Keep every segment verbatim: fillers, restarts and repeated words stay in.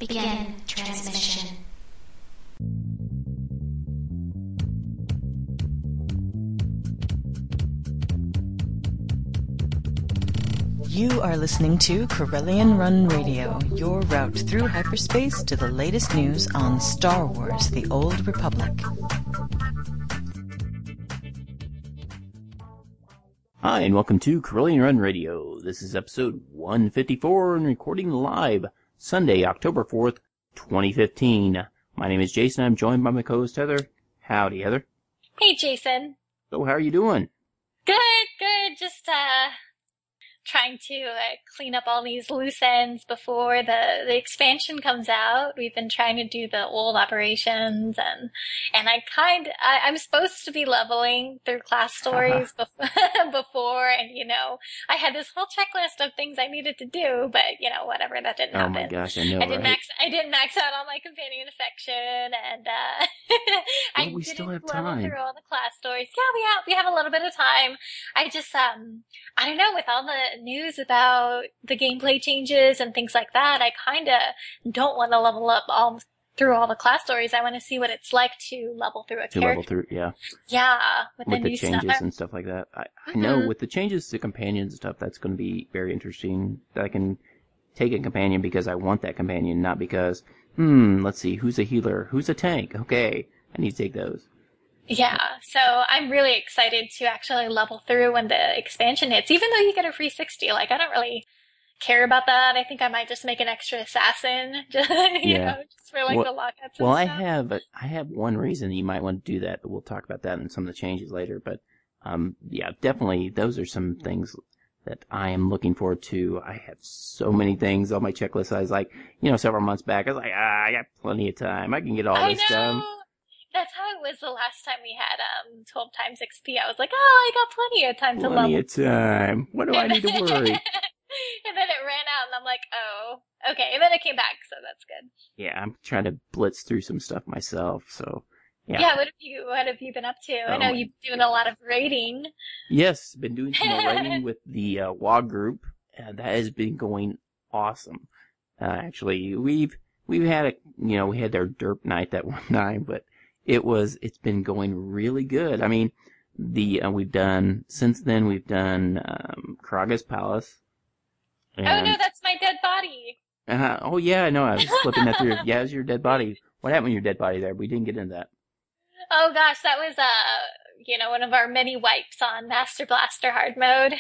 Begin transmission. You are listening to Corellian Run Radio, your route through hyperspace to the latest news on Star Wars: The Old Republic. Hi, and welcome to Corellian Run Radio. This is episode one fifty-four and recording live Sunday, October fourth, twenty fifteen. My name is Jason. I'm joined by my co-host Heather. Howdy, Heather. Hey, Jason. So, how are you doing? Good, good. Just, uh... trying to uh, clean up all these loose ends before the, the expansion comes out. We've been trying to do the old operations, and and I kind I, I'm supposed to be leveling through class stories before, before, and you know I had this whole checklist of things I needed to do, but you know whatever, that didn't oh happen. Oh my gosh, I know, I didn't right? max I didn't max out on my companion affection, and uh, I well, we didn't still have level time. through all the class stories. Yeah, we have we have a little bit of time. I just um I don't know, with all the news about the gameplay changes and things like that, I kind of don't want to level up all through all the class stories. I want to see what it's like to level through a to character. level through, yeah. Yeah, with, with the, the new changes stuff. and stuff like that. I, Mm-hmm. I know with the changes to companions and stuff, that's going to be very interesting. That I can take a companion because I want that companion, not because, hmm, let's see, who's a healer? Who's a tank? Okay, I need to take those. Yeah, so I'm really excited to actually level through when the expansion hits, even though you get a free sixty. Like, I don't really care about that. I think I might just make an extra assassin, just, you Yeah. know, just for like Well- the lockouts and Well, I stuff. have a, I have one reason that you might want to do that, but we'll talk about that in some of the changes later. But um, yeah, definitely, those are some things that I am looking forward to. I have so many things on my checklist. I was like, you know, several months back, I was like, ah, I got plenty of time. I can get all I this know! done. That's how it was the last time we had um twelve times X P. I was like, oh, I got plenty of time to Plenty level. of time. What do I need to worry? And then it ran out, and I'm like, oh, okay. And then it came back, so that's good. Yeah, I'm trying to blitz through some stuff myself. So yeah. Yeah, what have you what have you been up to? I Oh know my you've been doing a lot of raiding. Yes, been doing some more writing with the uh, W O G group, and that has been going awesome. Uh, actually, we've we've had a you know we had our derp night that one time, but it was it's been going really good. I mean, the uh, we've done since then we've done um, Kraga's Palace. Oh And, no, that's my dead body. uh, oh yeah, I know. I was flipping that through. Yeah, it was your dead body. What happened to your dead body there? We didn't get into that. Oh gosh, that was uh you know one of our many wipes on Master Blaster hard mode.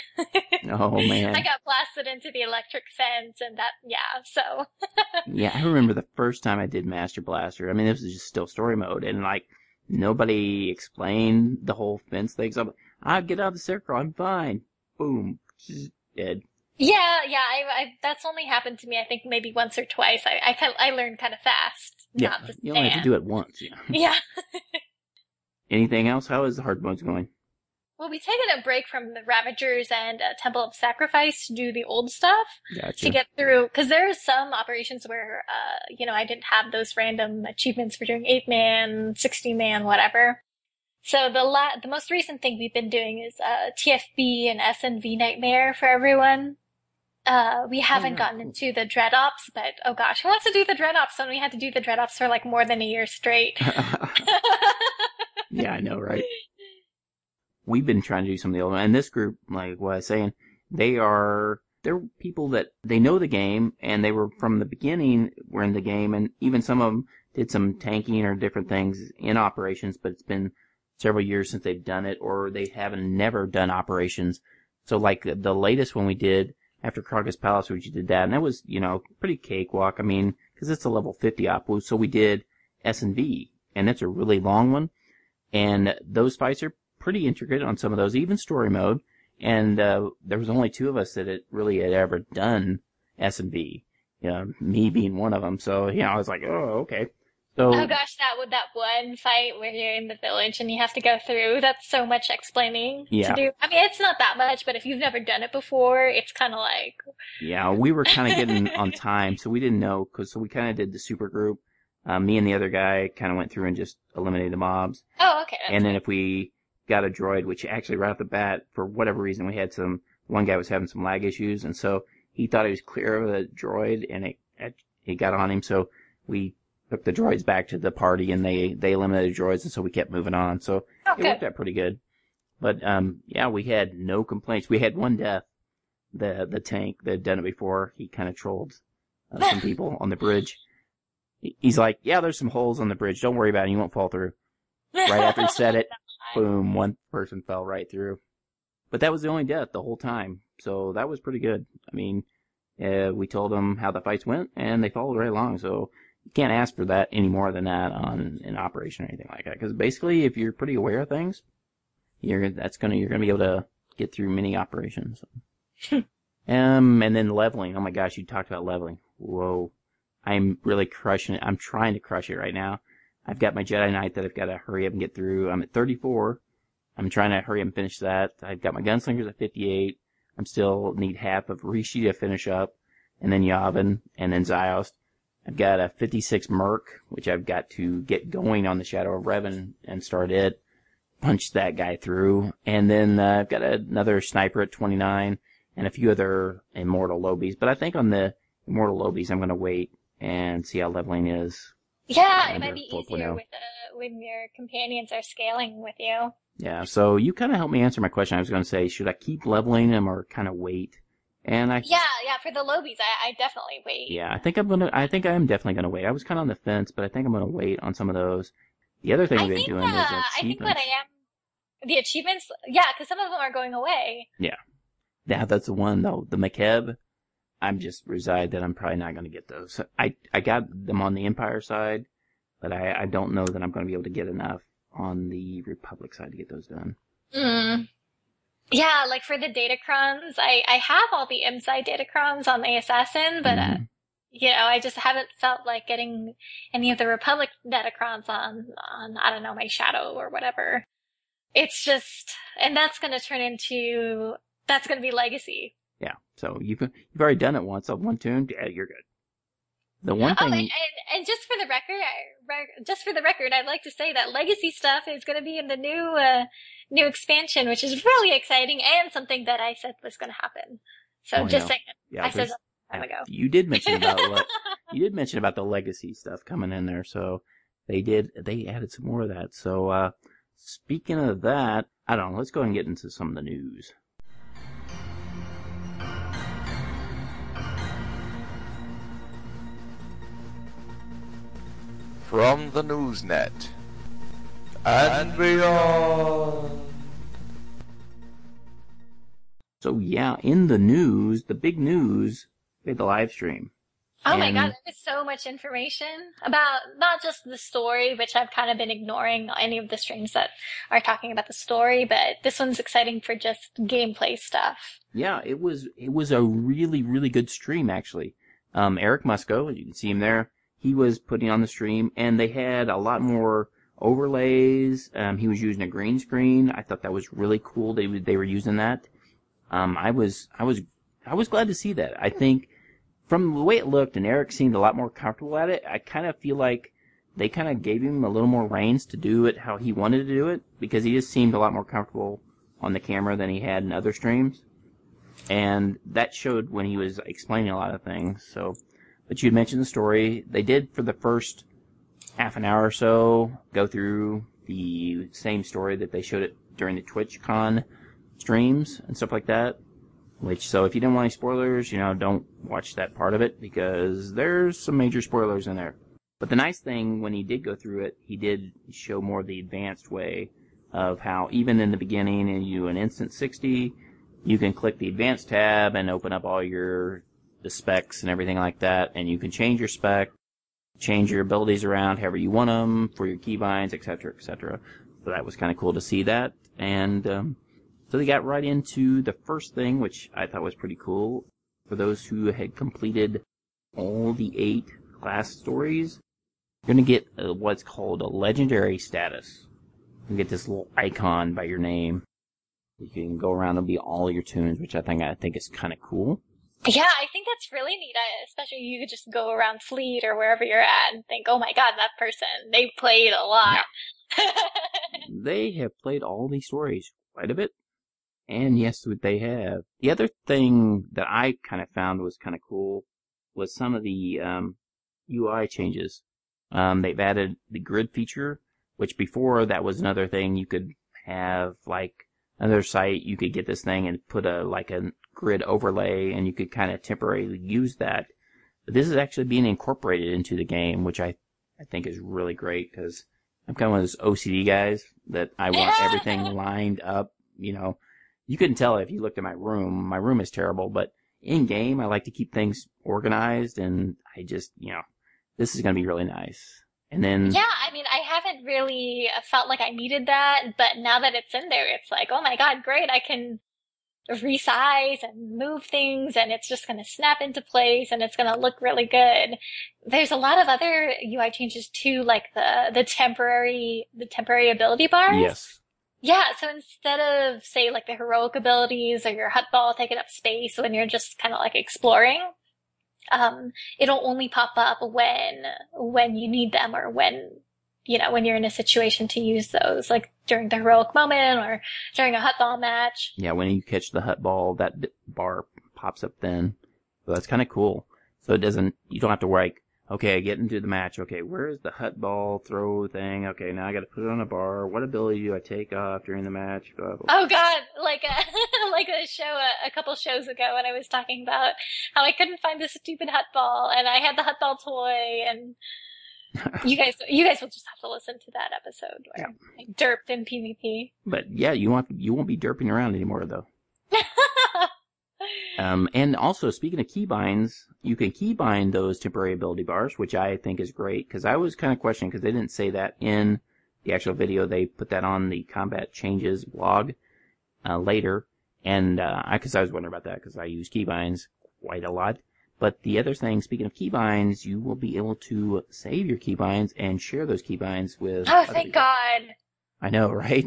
Oh man. I got blasted into the electric fence, and that yeah. So Yeah, I remember the first time I did Master Blaster. I mean, this was just still story mode, and like nobody explained the whole fence thing. So I'm like, I get out of the circle, I'm fine. Boom, just dead. yeah, yeah. I, I that's only happened to me. I think maybe once or twice. I I, kind I learned kind of fast. Yeah, Not to you only have to stand. do it once. Yeah. Yeah. Anything else? How is the hard modes going? Well, we've taken a break from the Ravagers and uh, Temple of Sacrifice to do the old stuff Gotcha. to get through, because there are some operations where, uh, you know, I didn't have those random achievements for doing eight man, sixty man, whatever. So the la- the most recent thing we've been doing is uh, T F B and S N V Nightmare for everyone. Uh, we haven't yeah, gotten cool. into the Dread Ops, but oh gosh, who wants to do the Dread Ops when we had to do the Dread Ops for like more than a year straight? Yeah, I know, right? We've been trying to do some of the old, and this group, like what I was saying, they are, they're people that, they know the game, and they were from the beginning, were in the game, and even some of them did some tanking or different things in operations, but it's been several years since they've done it, or they haven't never done operations. So like the latest one we did after Kraga's Palace, we did that, and that was, you know, pretty cakewalk. I mean, because it's a level fifty op, so we did S and V, and it's a really long one, and those fights are pretty intricate on some of those, even story mode, and uh, there was only two of us that had really had ever done S and V, you know, me being one of them, so, you know, I was like, oh, okay. So, Oh gosh, that would that one fight where you're in the village and you have to go through. That's so much explaining Yeah. to do. I mean, it's not that much, but if you've never done it before, it's kind of like. yeah, we were kind of getting on time, so we didn't know, cause so we kind of did the super group. Uh, me and the other guy kind of went through and just eliminated the mobs. Oh, okay. That's And then if we got a droid, which actually right off the bat, for whatever reason, we had some, one guy was having some lag issues, and so he thought he was clear of the droid, and it, it he got on him, so we took the droids back to the party, and they, they eliminated droids, and so we kept moving on. So Oh, it good. worked out pretty good. But, um, yeah, we had no complaints. We had one death. The, the tank that had done it before, he kind of trolled uh, some people on the bridge. He- He's like, yeah, there's some holes on the bridge. Don't worry about it. You won't fall through. Right after he said it, boom, one person fell right through. But that was the only death the whole time. So that was pretty good. I mean, uh, we told them how the fights went, and they followed right along. So you can't ask for that any more than that on an operation or anything like that. Because basically, if you're pretty aware of things, you're that's gonna you're gonna be able to get through many operations. um, and then leveling. Oh my gosh, you talked about leveling. Whoa, I'm really crushing it. I'm trying to crush it right now. I've got my Jedi Knight that I've got to hurry up and get through. I'm at thirty-four. I'm trying to hurry up and finish that. I've got my Gunslingers at fifty-eight. I'm still need half of Rishi to finish up, and then Yavin, and then Ziost. I've got a fifty-six Merc, which I've got to get going on the Shadow of Revan and start it. Punch that guy through. And then uh, I've got another Sniper at twenty-nine, and a few other Immortal Lobies. But I think on the Immortal Lobies, I'm going to wait and see how leveling is. Yeah, it Under might be four point easier oh. with uh, when your companions are scaling with you. Yeah, so you kind of helped me answer my question. I was going to say, should I keep leveling them or kind of wait? And I, Yeah, yeah, for the Lobies, I, I definitely wait. yeah, I think I'm gonna. I think I am definitely gonna wait. I was kind of on the fence, but I think I'm gonna wait on some of those. The other thing I we've been think, doing uh, is I think what achievements. I am, the achievements, yeah, because some of them are going away. Yeah, yeah, that's the one though. The McKeb, I'm just resigned that I'm probably not gonna get those. I I got them on the Empire side, but I I don't know that I'm gonna be able to get enough on the Republic side to get those done. Mm. Yeah, like for the Datacrons, I, I have all the M S I Datacrons on the Assassin, but, uh, Mhm. you know, I just haven't felt like getting any of the Republic Datacrons on, on, I don't know, my Shadow or whatever. It's just, and that's gonna turn into, that's gonna be Legacy. Yeah, so you've you've already done it once on one tune. Yeah, you're good. The one Oh, thing. and, and, and just for the record, I, re- just for the record, I'd like to say that Legacy stuff is going to be in the new, uh, new expansion, which is really exciting and something that I said was going to happen. So Oh, just yeah. saying, Yeah, I said there's- that a time ago. You did mention about le- you did mention about the legacy stuff coming in there, so they did they added some more of that. So uh speaking of that, I don't know, let's go ahead and get into some of the news. From the Newsnet and beyond. So yeah, in the news, the big news, we had the live stream. Oh my And- god, there's so much information about not just the story, which I've kind of been ignoring any of the streams that are talking about the story, but this one's exciting for just gameplay stuff. Yeah, it was it was a really, really good stream actually. Um Eric Musco, you can see him there, he was putting on the stream, and they had a lot more overlays. Um he was using a green screen. I thought that was really cool they they were using that. Um I was I was I was glad to see that. I think from the way it looked, and Eric seemed a lot more comfortable at it, I kind of feel like they kind of gave him a little more reins to do it how he wanted to do it, because he just seemed a lot more comfortable on the camera than he had in other streams. And that showed when he was explaining a lot of things. So, but you had mentioned the story. They did, for the first half an hour or so, go through the same story that they showed it during the TwitchCon streams and stuff like that. Which, so if you didn't want any spoilers, you know, don't watch that part of it, because there's some major spoilers in there. But the nice thing, when he did go through it, he did show more of the advanced way of how, even in the beginning, and you do an Instant sixty, you can click the Advanced tab and open up all your the specs and everything like that, and you can change your spec, change your abilities around however you want them for your keybinds, et cetera, et cetera. So that was kind of cool to see that. And um, so they got right into the first thing, which I thought was pretty cool. For those who had completed all the eight class stories, you're going to get uh, what's called a legendary status. You get this little icon by your name. You can go around and be all your tunes, which I think I think is kind of cool. Yeah, I think that's really neat, I- especially you could just go around Fleet or wherever you're at and think, oh my god, that person, they played a lot. They have played all these stories quite a bit. And yes, they have. The other thing that I kind of found was kind of cool was some of the um, U I changes. Um, they've added the grid feature, which before that was another thing. You could have like another site, you could get this thing and put a like a grid overlay, and you could kind of temporarily use that. But this is actually being incorporated into the game, which I I think is really great because I'm kind of one of those O C D guys that I want everything lined up. You know, you couldn't tell if you looked at my room. My room is terrible, but in game, I like to keep things organized, and I just, you know, this is going to be really nice. And then, yeah, I mean, I haven't really felt like I needed that, but now that it's in there, it's like, oh my god, great! I can resize and move things, and it's just going to snap into place, and it's going to look really good. There's a lot of other U I changes too, like the the temporary the temporary ability bars. yes. Yeah, so instead of, say, like the heroic abilities or your hut ball taking up space when you're just kind of like exploring, um, it'll only pop up when, when you need them or when, you know, when you're in a situation to use those, like during the heroic moment or during a hut ball match. Yeah, when you catch the hut ball, that bar pops up then. So that's kind of cool. So it doesn't, you don't have to worry, like, okay, I get into the match. Okay, where's the hut ball throw thing? Okay, now I gotta put it on a bar. What ability do I take off during the match? Blah, blah, blah. Oh god, like a, like a show, a, a couple shows ago when I was talking about how I couldn't find this stupid hut ball, and I had the hut ball toy, and you guys, you guys will just have to listen to that episode where Yeah. I derped in PvP. But yeah, you won't, you won't be derping around anymore though. Um, and also, speaking of keybinds, you can keybind those temporary ability bars, which I think is great, because I was kind of questioning, because they didn't say that in the actual video. They put that on the Combat Changes blog uh, later, and uh, I, because I was wondering about that, because I use keybinds quite a lot. But the other thing, speaking of keybinds, you will be able to save your keybinds and share those keybinds with Oh, other thank people. God. I know, right?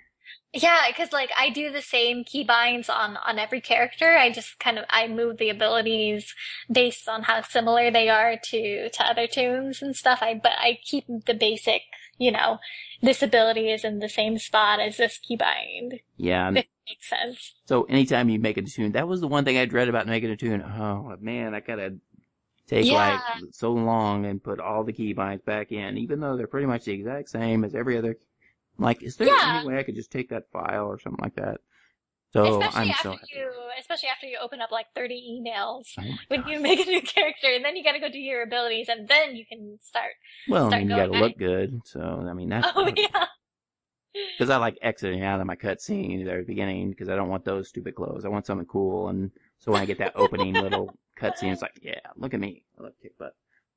Yeah, because like I do the same keybinds on on every character. I just kind of I move the abilities based on how similar they are to to other tunes and stuff. I but I keep the basic, you know, this ability is in the same spot as this keybind. Yeah. If it makes sense. So anytime you make a tune, that was the one thing I dread about making a tune. Oh man, I gotta take Yeah. like so long and put all the keybinds back in, even though they're pretty much the exact same as every other. I'm like, is there Yeah. any way I could just take that file or something like that? So Especially I'm after so happy. you, especially after you open up like thirty emails Oh my when gosh. you make a new character, and then you got to go do your abilities, and then you can start. Well, I start mean, you going gotta look back. good. So I mean, that's Oh yeah. because I like exiting out of my cutscene there at the beginning because I don't want those stupid clothes. I want something cool, and so when I get that opening little cutscene, it's like, yeah, look at me, I look kick butt.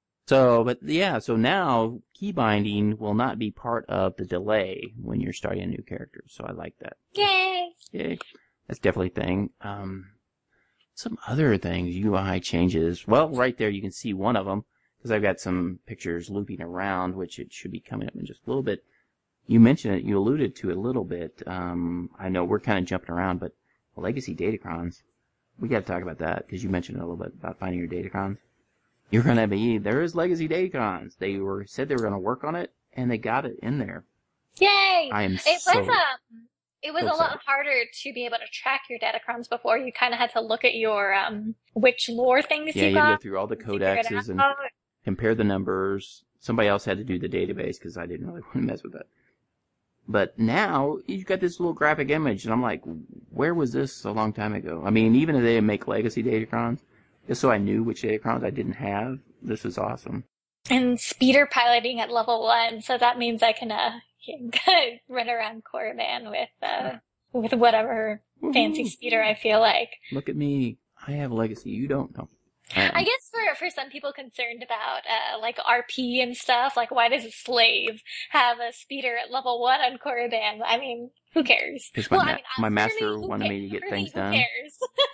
So, but yeah, so now key binding will not be part of the delay when you're starting a new character. So I like that. Yay. Yay. That's definitely a thing. Um, some other things, U I changes. Well, right there you can see one of them because I've got some pictures looping around, which it should be coming up in just a little bit. You mentioned it, you alluded to it a little bit. Um, I know we're kind of jumping around, but legacy datacrons, we got to talk about that because you mentioned a little bit about finding your datacrons. You're gonna be, there is legacy datacrons. They were, said they were gonna work on it, and they got it in there. Yay! I am It so, was um, it was so a lot excited. harder to be able to track your datacrons before. You kind of had to look at your um, which lore things yeah, you you had to got. go through all the and figure it codexes and out. compare the numbers. Somebody else had to do the database because I didn't really want to mess with that. But now, you've got this little graphic image, and I'm like, where was this a long time ago? I mean, even if they didn't make legacy datacrons, just so I knew which datacrons I didn't have, this is awesome. And speeder piloting at level one, so that means I can uh, run around Korriban with uh, with whatever fancy Woohoo. speeder I feel like. Look at me. I have legacy. You don't know. Um, I guess for for some people concerned about uh, like R P and stuff, like why does a slave have a speeder at level one on Korriban? I mean, who cares? 'Cause my well, ma- I mean, uh, my for master me, who wanted ca- me to get for things who done. cares?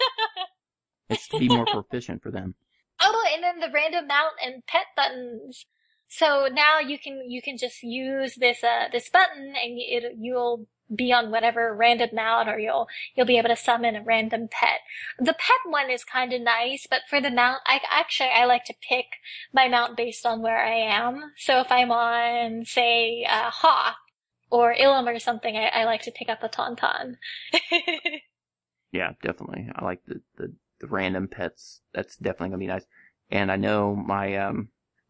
It's to be more proficient for them. Oh, and then the random mount and pet buttons. So now you can you can just use this uh this button, and it you'll be on whatever random mount, or you'll you'll be able to summon a random pet. The pet one is kind of nice, but for the mount, I actually I like to pick my mount based on where I am. So if I'm on, say, uh, Hoth or Ilum or something, I, I like to pick up a Tauntaun. Yeah, definitely. I like the, the, the random pets. That's definitely gonna be nice. And I know my, um,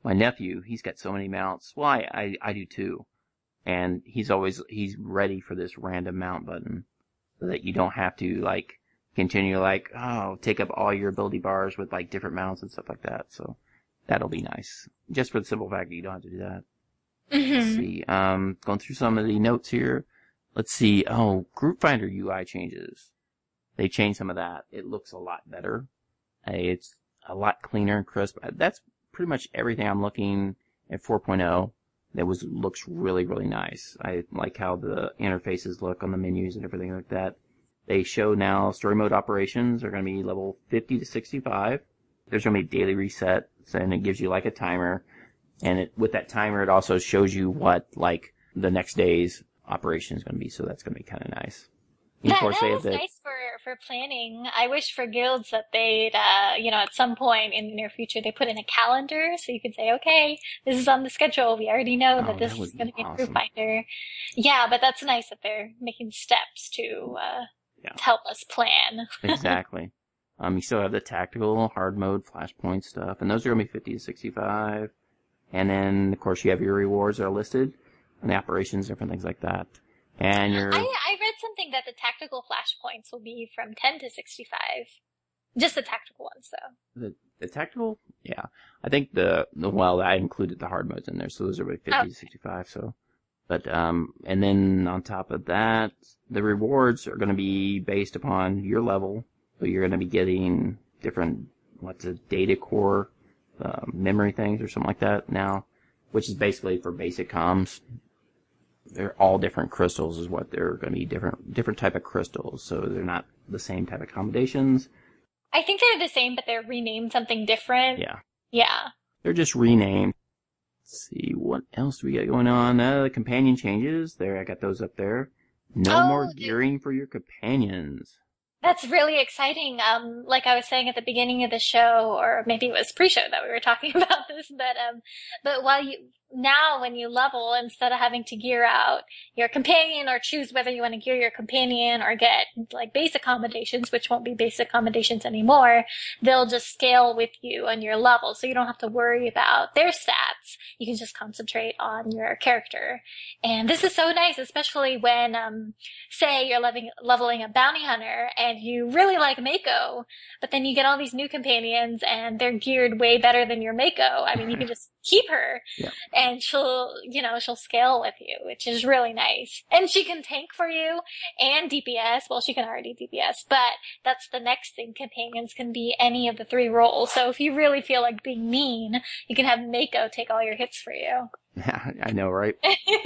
my nephew, he's got so many mounts. Well, I, I, I do too. And he's always, he's ready for this random mount button so that you don't have to, like, continue, like, oh, take up all your ability bars with, like, different mounts and stuff like that. So that'll be nice. Just for the simple fact that you don't have to do that. Mm-hmm. Let's see. Um, going through some of the notes here. Let's see. Oh, Group Finder U I changes. They changed some of that. It looks a lot better. Uh, It's a lot cleaner and crisp. Uh, That's pretty much everything I'm looking at four point oh. That was looks really, really nice. I like how the interfaces look on the menus and everything like that. They show now story mode operations are going to be level fifty to sixty-five. There's going to be daily resets, and it gives you like a timer. And it, with that timer, it also shows you what like the next day's operation is going to be. So that's going to be kind of nice. And That, of course, that they is have the, nice for, for planning. I wish for guilds that they'd, uh, you know, at some point in the near future, they put in a calendar so you could say, okay, this is on the schedule. We already know Oh, that this that would is be going to be a awesome. group finder. Yeah, but that's nice that they're making steps to, uh, Yeah. to help us plan. exactly. Um, you still have the tactical, hard mode, flashpoint stuff, and those are going to be fifty to sixty-five. And then, of course, you have your rewards that are listed, and the operations, different things like that. And your... I, I read something that the tactical flashpoints will be from ten to sixty-five. Just the tactical ones, though. The, the tactical? Yeah. I think the, the, well, I included the hard modes in there, so those are about fifty Okay. to sixty-five, so. But, um, and then on top of that, the rewards are going to be based upon your level. So you're going to be getting different, what's a data core, uh, memory things or something like that now, which is basically for basic comms. They're all different crystals is what they're going to be, different, different type of crystals. So they're not the same type of accommodations. I think they're the same, but they're renamed something different. Yeah. Yeah. They're just renamed. Let's see, what else do we got going on? Uh, the companion changes. There, I got those up there. No Oh, more the- gearing for your companions. That's really exciting. Um, like I was saying at the beginning of the show, or maybe it was pre-show that we were talking about this, but um, but while you now when you level, instead of having to gear out your companion or choose whether you want to gear your companion or get like base accommodations, which won't be base accommodations anymore, they'll just scale with you on your level, so you don't have to worry about their stats. You can just concentrate on your character, and this is so nice, especially when um, say you're leveling leveling a bounty hunter and you really like Mako, but then you get all these new companions and they're geared way better than your Mako. I mean, you can just keep her Yeah. and she'll, you know, she'll scale with you, which is really nice. And she can tank for you and D P S. Well, she can already D P S, but that's the next thing. Companions can be any of the three roles. So if you really feel like being mean, you can have Mako take all your hits for you. I know, right?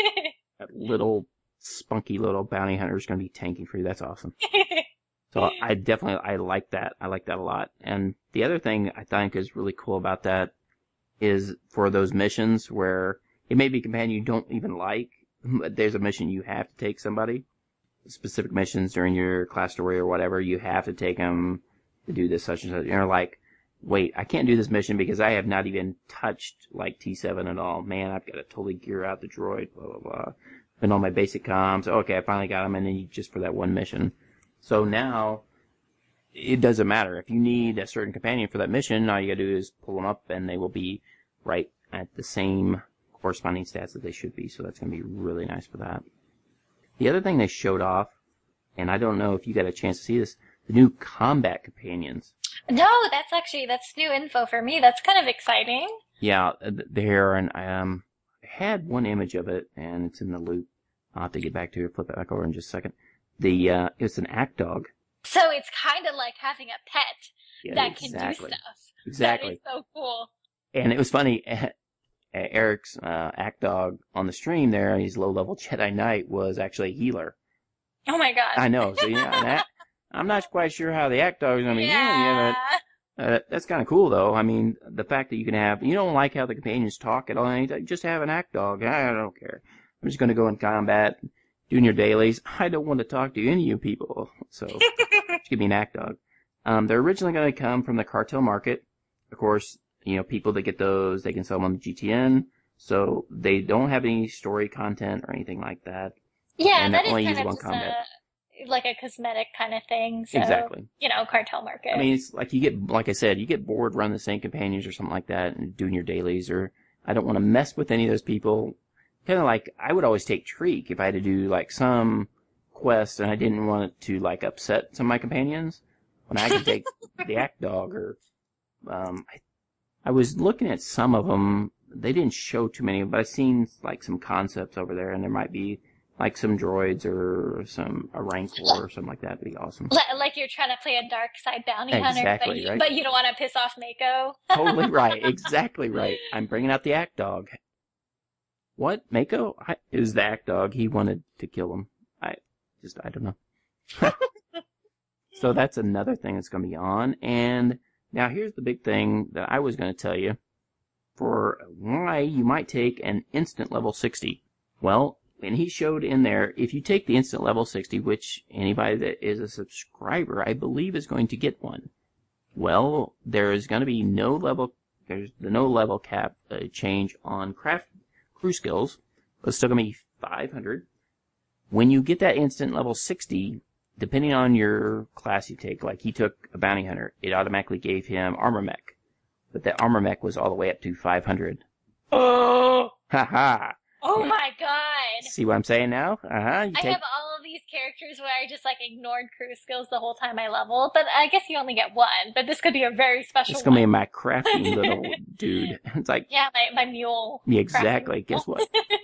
That little spunky little bounty hunter is going to be tanking for you. That's awesome. So I definitely, I like that. I like that a lot. And the other thing I think is really cool about that is for those missions where it may be a companion you don't even like, but there's a mission you have to take somebody. Specific missions during your class story or whatever, you have to take them to do this such and such. And you're like, wait, I can't do this mission because I have not even touched like T seven at all. Man, I've got to totally gear out the droid, blah, blah, blah. And all my basic comms. Okay, I finally got them, and then you, just for that one mission. So now, it doesn't matter. If you need a certain companion for that mission, all you gotta do is pull them up, and they will be right at the same corresponding stats that they should be. So that's gonna be really nice for that. The other thing they showed off, and I don't know if you got a chance to see this, the new combat companions. No, that's actually, that's new info for me. That's kind of exciting. Yeah, there, and um, I had one image of it, and it's in the loop. I'll have to get back to it, flip it back over in just a second. The, uh, it's an act dog. So it's kind of like having a pet Yeah, that can do exactly. stuff. Exactly. That is so cool. And it was funny, Eric's uh, act dog on the stream there, his low-level Jedi Knight was actually a healer. Oh my gosh. I know, so yeah, that, I'm not quite sure how the act dog is going to be yeah. doing yeah, but uh, that's kind of cool, though. I mean, the fact that you can have, you don't like how the companions talk at all, anything, just have an act dog. I don't care. I'm just going to go in combat, doing your dailies. I don't want to talk to any of you people, so just give me an act dog. Um, they're originally going to come from the cartel market. Of course, you know, people that get those, they can sell them on the G T N, so they don't have any story content or anything like that. Yeah, and that is only kind use of one just combat. a, like a cosmetic kind of thing. So, Exactly. you know, cartel market. I mean, it's like you get, like I said, you get bored running the same companions or something like that and doing your dailies or I don't want to mess with any of those people. Kind of like, I would always take Treek if I had to do, like, some quest and I didn't want it to, like, upset some of my companions. When I could take the Act Dog or, um, I, I was looking at some of them. They didn't show too many, but I've seen, like, some concepts over there, and there might be, like, some droids or some, a Rancor or something like that. That'd be awesome. Like you're trying to play a dark side bounty hunter, Exactly, but you, right? but you don't want to piss off Mako. Totally right. Exactly right. I'm bringing out the Act Dog. What? Mako? I, it was the Act Dog. He wanted to kill him. I just, I don't know. So that's another thing that's going to be on. And now here's the big thing that I was going to tell you for why you might take an instant level sixty. Well, and he showed in there, if you take the instant level sixty, which anybody that is a subscriber, I believe, is going to get one. Well, there is going to be no level, there's the no level cap uh, change on craft crew skills. It's still going to be five hundred. When you get that instant level sixty, depending on your class you take, like he took a bounty hunter, it automatically gave him armor mech. But that armor mech was all the way up to five hundred. Oh! Ha-ha! Oh my god! See what I'm saying now? Uh-huh. You I take... have all of these characters where I just, like, ignored crew skills the whole time I leveled, but I guess you only get one, but this could be a very special It's gonna one. be my crafting little dude. It's like... Yeah, my, my mule. Yeah, exactly. Guess what?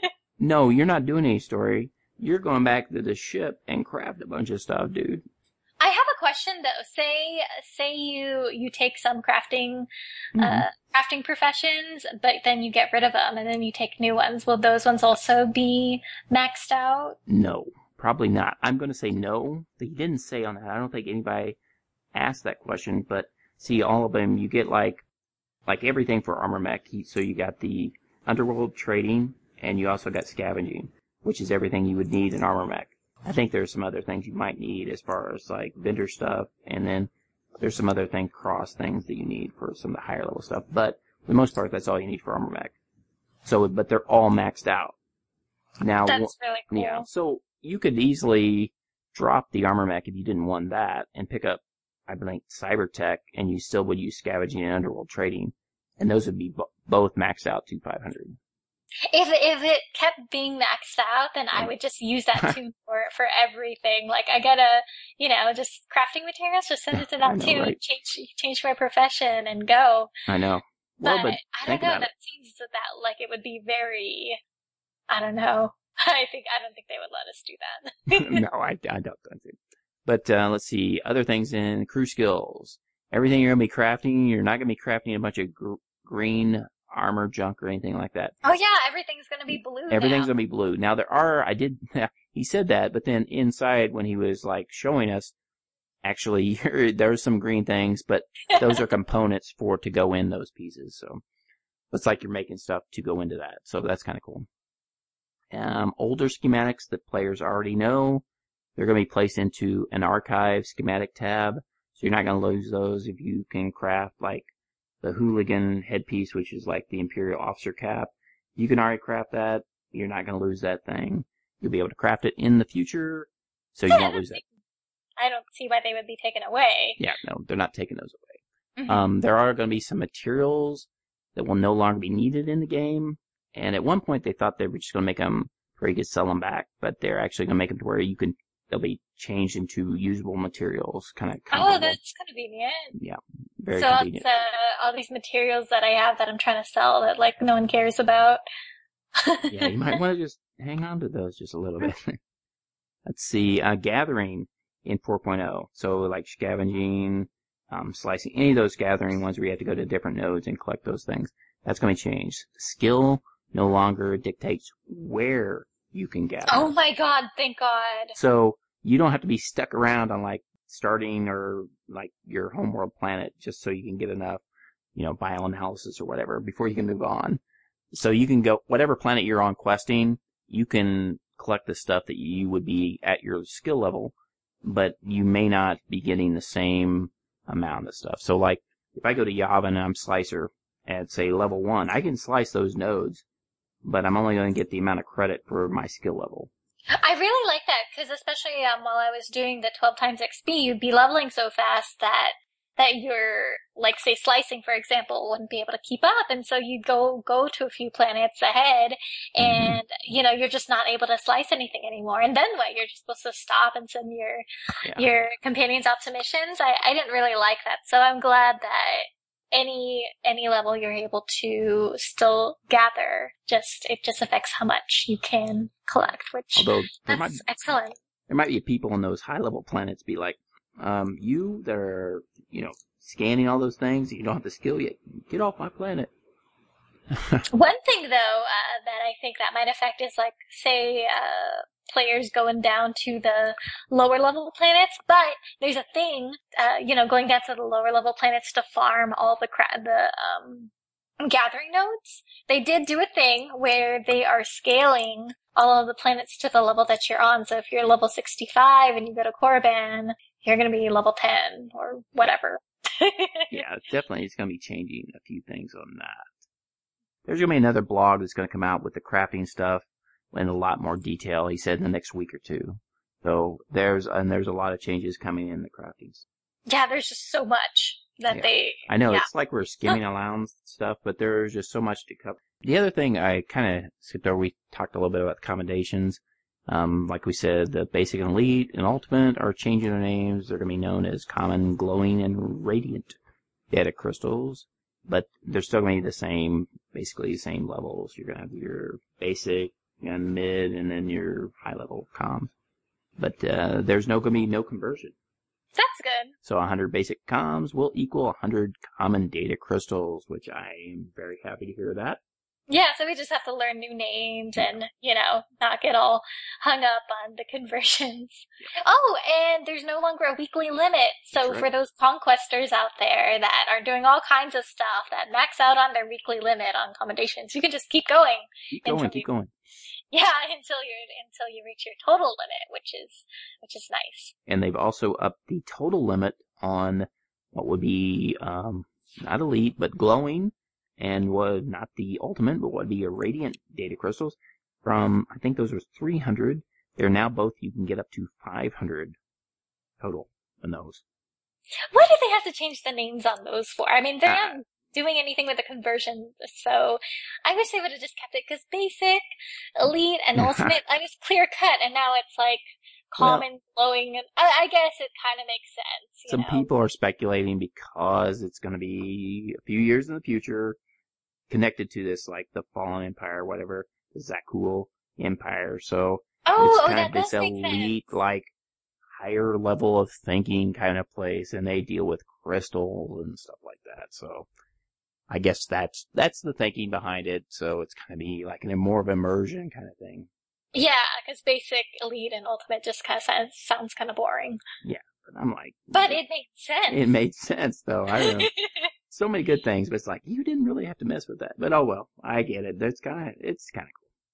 No, you're not doing any story. You're going back to the ship and craft a bunch of stuff, dude. I have a question though. Say, say you, you take some crafting, Mm-hmm. uh, crafting professions, but then you get rid of them and then you take new ones. Will those ones also be maxed out? No, probably not. I'm going to say no. He didn't say on that. I don't think anybody asked that question, but see, all of them, you get like, like everything for armor mech. So you got the underworld trading and you also got scavenging, which is everything you would need in armor mech. I think there's some other things you might need as far as like vendor stuff, and then there's some other thing cross things that you need for some of the higher level stuff. But for the most part, that's all you need for armor mech. So, but they're all maxed out. Now, That's really cool. yeah. So you could easily drop the armor mech if you didn't want that, and pick up, I believe, cyber tech, and you still would use scavenging and underworld trading, and those would be bo- both maxed out to five hundred. If if it kept being maxed out, then I would just use that too for for everything. Like I gotta, you know, just crafting materials, just send it to that know, too. right? Change change my profession and go. I know. Well, but, but I don't think know. about That it. seems that, that like it would be very. I don't know. I think I don't think they would let us do that. No, I, I don't think it. But uh, let's see. Other things in crew skills. Everything you're going to be crafting, you're not going to be crafting a bunch of gr- green armor junk or anything like that. Oh yeah, everything's gonna be blue. Everything's now. going to be blue. Now there are, I did, he said that, but then inside when he was like showing us, actually there's some green things, but those are components for to go in those pieces. So it's like you're making stuff to go into that. So that's kind of cool. Um, older schematics that players already know, they're going to be placed into an archive schematic tab. So you're not going to lose those if you can craft like the hooligan headpiece, which is like the Imperial officer cap. You can already craft that. You're not going to lose that thing. You'll be able to craft it in the future, so you Yeah, I won't don't lose that. see- I don't see why they would be taken away. Yeah, no, they're not taking those away. Mhm. Um, there are going to be some materials that will no longer be needed in the game. And at one point they thought they were just going to make them where you could sell them back, but they're actually going to make them to where you can, they'll be changed into usable materials, kind of. Oh, that's convenient. Yeah, very so convenient. it's uh, all these materials that I have that I'm trying to sell that like no one cares about. Yeah, you might want to just hang on to those just a little bit. Let's see, uh, gathering in four point oh. So like scavenging, um, slicing, any of those gathering ones where you have to go to different nodes and collect those things. That's going to change. Skill no longer dictates where you can gather. Oh my god, thank god. So you don't have to be stuck around on like starting or like your homeworld planet just so you can get enough, you know, bioanalysis or whatever before you can move on. So you can go, whatever planet you're on questing, you can collect the stuff that you would be at your skill level, but you may not be getting the same amount of stuff. So like, if I go to Yavin and I'm Slicer at say level one, I can slice those nodes, but I'm only going to get the amount of credit for my skill level. I really like that, because especially um, while I was doing the twelve times X P, you'd be leveling so fast that that you're, like, say, slicing, for example, wouldn't be able to keep up. And so you go, go to a few planets ahead and, you know, you're just not able to slice anything anymore. And then what? You're just supposed to stop and send your, yeah. your companions off to missions. I, I didn't really like that. So I'm glad that any, any level you're able to still gather, just, it just affects how much you can collect, which Although that's might, excellent. There might be people on those high level planets be like, um, you that are, you know, scanning all those things, you don't have the skill yet. Get off my planet. One thing, though, uh, that I think that might affect is, like, say, uh, players going down to the lower level planets, but there's a thing, uh, you know, going down to the lower level planets to farm all the cra- the, um, gathering nodes. They did do a thing where they are scaling all of the planets to the level that you're on. So if you're level sixty-five and you go to Korriban, you're going to be level ten or whatever. Yeah, definitely it's going to be changing a few things on that. There's going to be another blog that's going to come out with the crafting stuff in a lot more detail, he said, in the next week or two. So there's, and there's a lot of changes coming in the craftings. Yeah, there's just so much that yeah. they... I know, yeah. it's like we're skimming around stuff, but there's just so much to cover. The other thing I kind of skipped over, we talked a little bit about accommodations. Um, like we said, the basic and elite and ultimate are changing their names. They're going to be known as common, glowing, and radiant data crystals. But they're still going to be the same, basically the same levels. You're going to have your basic and mid and then your high level comms. But, uh, there's no going to be no conversion. That's good. So one hundred basic comms will equal one hundred common data crystals, which I am very happy to hear that. Yeah, so we just have to learn new names and, you know, not get all hung up on the conversions. Oh, and there's no longer a weekly limit. So right. for those conquestors out there that are doing all kinds of stuff that max out on their weekly limit on commendations, you can just keep going. Keep going, keep you, going. Yeah, until you until you reach your total limit, which is which is nice. And they've also upped the total limit on what would be um not elite, but glowing. And was not the ultimate, but would be a radiant data crystals from, I think those were three hundred. They're now both, you can get up to five hundred total in those. Why did they have to change the names on those for? I mean, they're uh, not doing anything with the conversion, so I wish they would have just kept it, because basic, elite, and ultimate, I was clear cut, and now it's like common, well, glowing, and I, I guess it kind of makes sense. You some know? people are speculating because it's going to be a few years in the future, connected to this, like the Fallen Empire, or whatever, the Zakul Empire. So oh, it's oh, kind that of does this make elite, sense. like higher level of thinking kind of place, and they deal with crystals and stuff like that. So I guess that's that's the thinking behind it. So it's kind of be like an more of immersion kind of thing. Yeah, because basic, elite, and ultimate just kind of sounds, sounds kind of boring. Yeah, but I'm like, but it made sense. It made sense though. I don't know. So many good things, but it's like, you didn't really have to mess with that. But oh well, I get it. That's kind of, it's kind of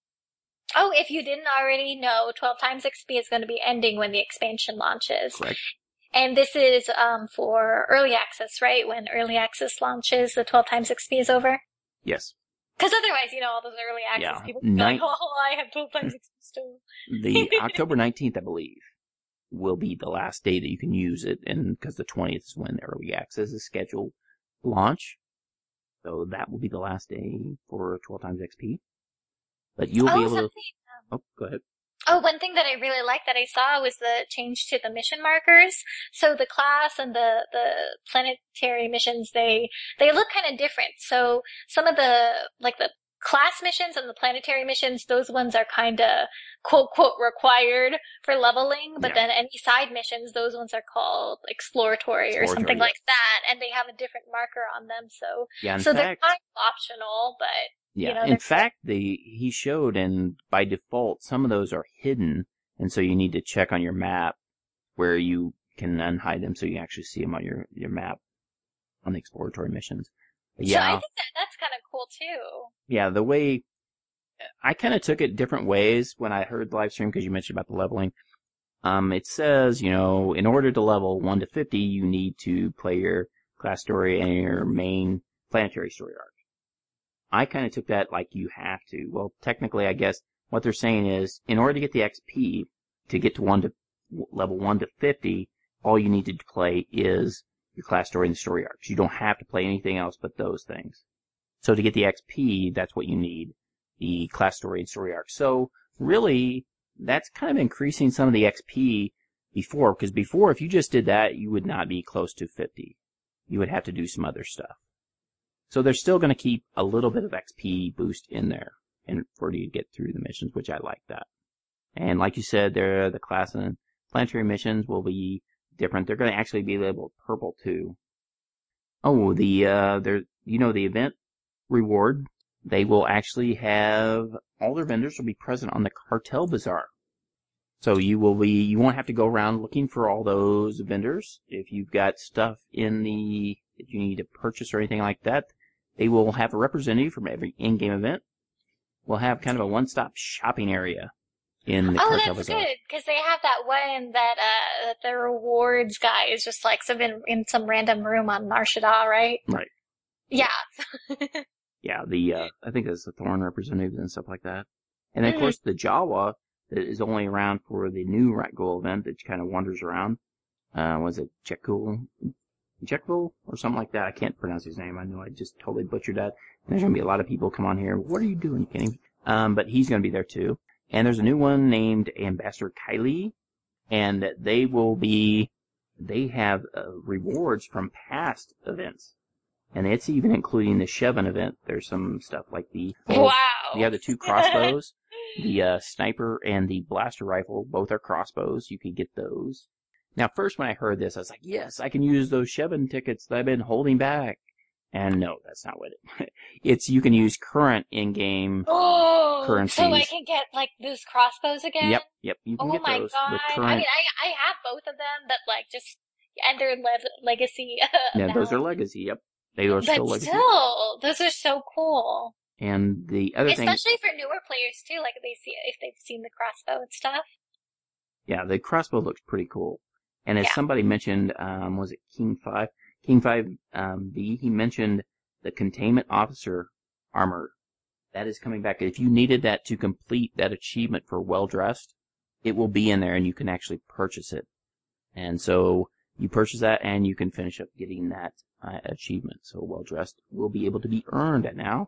cool. Oh, if you didn't already know, twelve times X P is going to be ending when the expansion launches. Correct. And this is um for early access, right? When early access launches, the twelve times X P is over? Yes. Because otherwise, you know, all those early access yeah. people can be like, oh, I have twelve times X P still. The October nineteenth, I believe, will be the last day that you can use it, and because the twentieth is when early access is scheduled launch. So that will be the last day for twelve times X P. But you'll oh, be able something, to... Oh, go ahead. Oh, one thing that I really liked that I saw was the change to the mission markers. So the class and the, the planetary missions, they, they look kind of different. So some of the, like the class missions and the planetary missions, those ones are kind of quote, quote, required for leveling. But yeah. then any side missions, those ones are called exploratory, exploratory or something yeah. like that. And they have a different marker on them. So, yeah, so fact, they're kind of optional, but... Yeah, you know, in fact, the he showed, and by default, some of those are hidden, and so you need to check on your map where you can unhide them so you can actually see them on your, your map on the exploratory missions. But yeah, so I think that that's kind of cool, too. Yeah, the way... I kind of took it different ways when I heard the live stream, because you mentioned about the leveling. Um, it says, you know, in order to level one to fifty, you need to play your class story and your main planetary story arc. I kind of took that like you have to. Well, technically, I guess what they're saying is, in order to get the X P to get to one to level one to fifty, all you need to play is your class story and the story arcs. You don't have to play anything else but those things. So to get the X P, that's what you need, the class story and story arcs. So really, that's kind of increasing some of the X P before, because before, if you just did that, you would not be close to fifty. You would have to do some other stuff. So they're still going to keep a little bit of X P boost in there and for you to get through the missions, which I like that. And like you said, there the class and planetary missions will be different. They're going to actually be labeled purple too. Oh, the uh, there, you know, the event reward. They will actually have all their vendors will be present on the Cartel Bazaar. So you will be, you won't have to go around looking for all those vendors. If you've got stuff in the that you need to purchase or anything like that, they will have a representative from every in-game event. We'll have kind of a one-stop shopping area in the oh, Cartel that's Bazaar. good, because they have that one that uh that the rewards guy is just like some in, in some random room on Nar Shaddaa, right? Right. Yeah. Yeah, the uh, I think it's the Thorn representatives and stuff like that. And then, of course, the Jawa that is only around for the new Rat Goal event that kind of wanders around. Uh, was it Jekyll? Jekyll or something like that? I can't pronounce his name. I know I just totally butchered that. And there's going to be a lot of people come on here. What are you doing? You can't even... Um, but he's going to be there too. And there's a new one named Ambassador Kylie. And they will be... They have uh, rewards from past events. And it's even including the Shevin event. There's some stuff like the... Wow! You have the two crossbows. The uh, sniper and the blaster rifle, both are crossbows. You can get those. Now, first when I heard this, I was like, yes, I can use those Shevin tickets that I've been holding back. And no, that's not what it... It's, you can use current in-game oh, currencies. So I can get, like, those crossbows again? Yep, yep, you can oh get my those God. with current... I mean, I, I have both of them, but, like, just... And they're le- legacy. Yeah, now. those are legacy, yep. They are but still legacy. still, those are so cool. And the other Especially thing... Especially for newer players, too, like, if, they see, if they've seen the crossbow and stuff. Yeah, the crossbow looks pretty cool. And as yeah. somebody mentioned, um, was it King five? King five um, B, he mentioned the Containment Officer armor. That is coming back. If you needed that to complete that achievement for Well Dressed, it will be in there and you can actually purchase it. And so you purchase that and you can finish up getting that uh, achievement. So Well Dressed will be able to be earned now.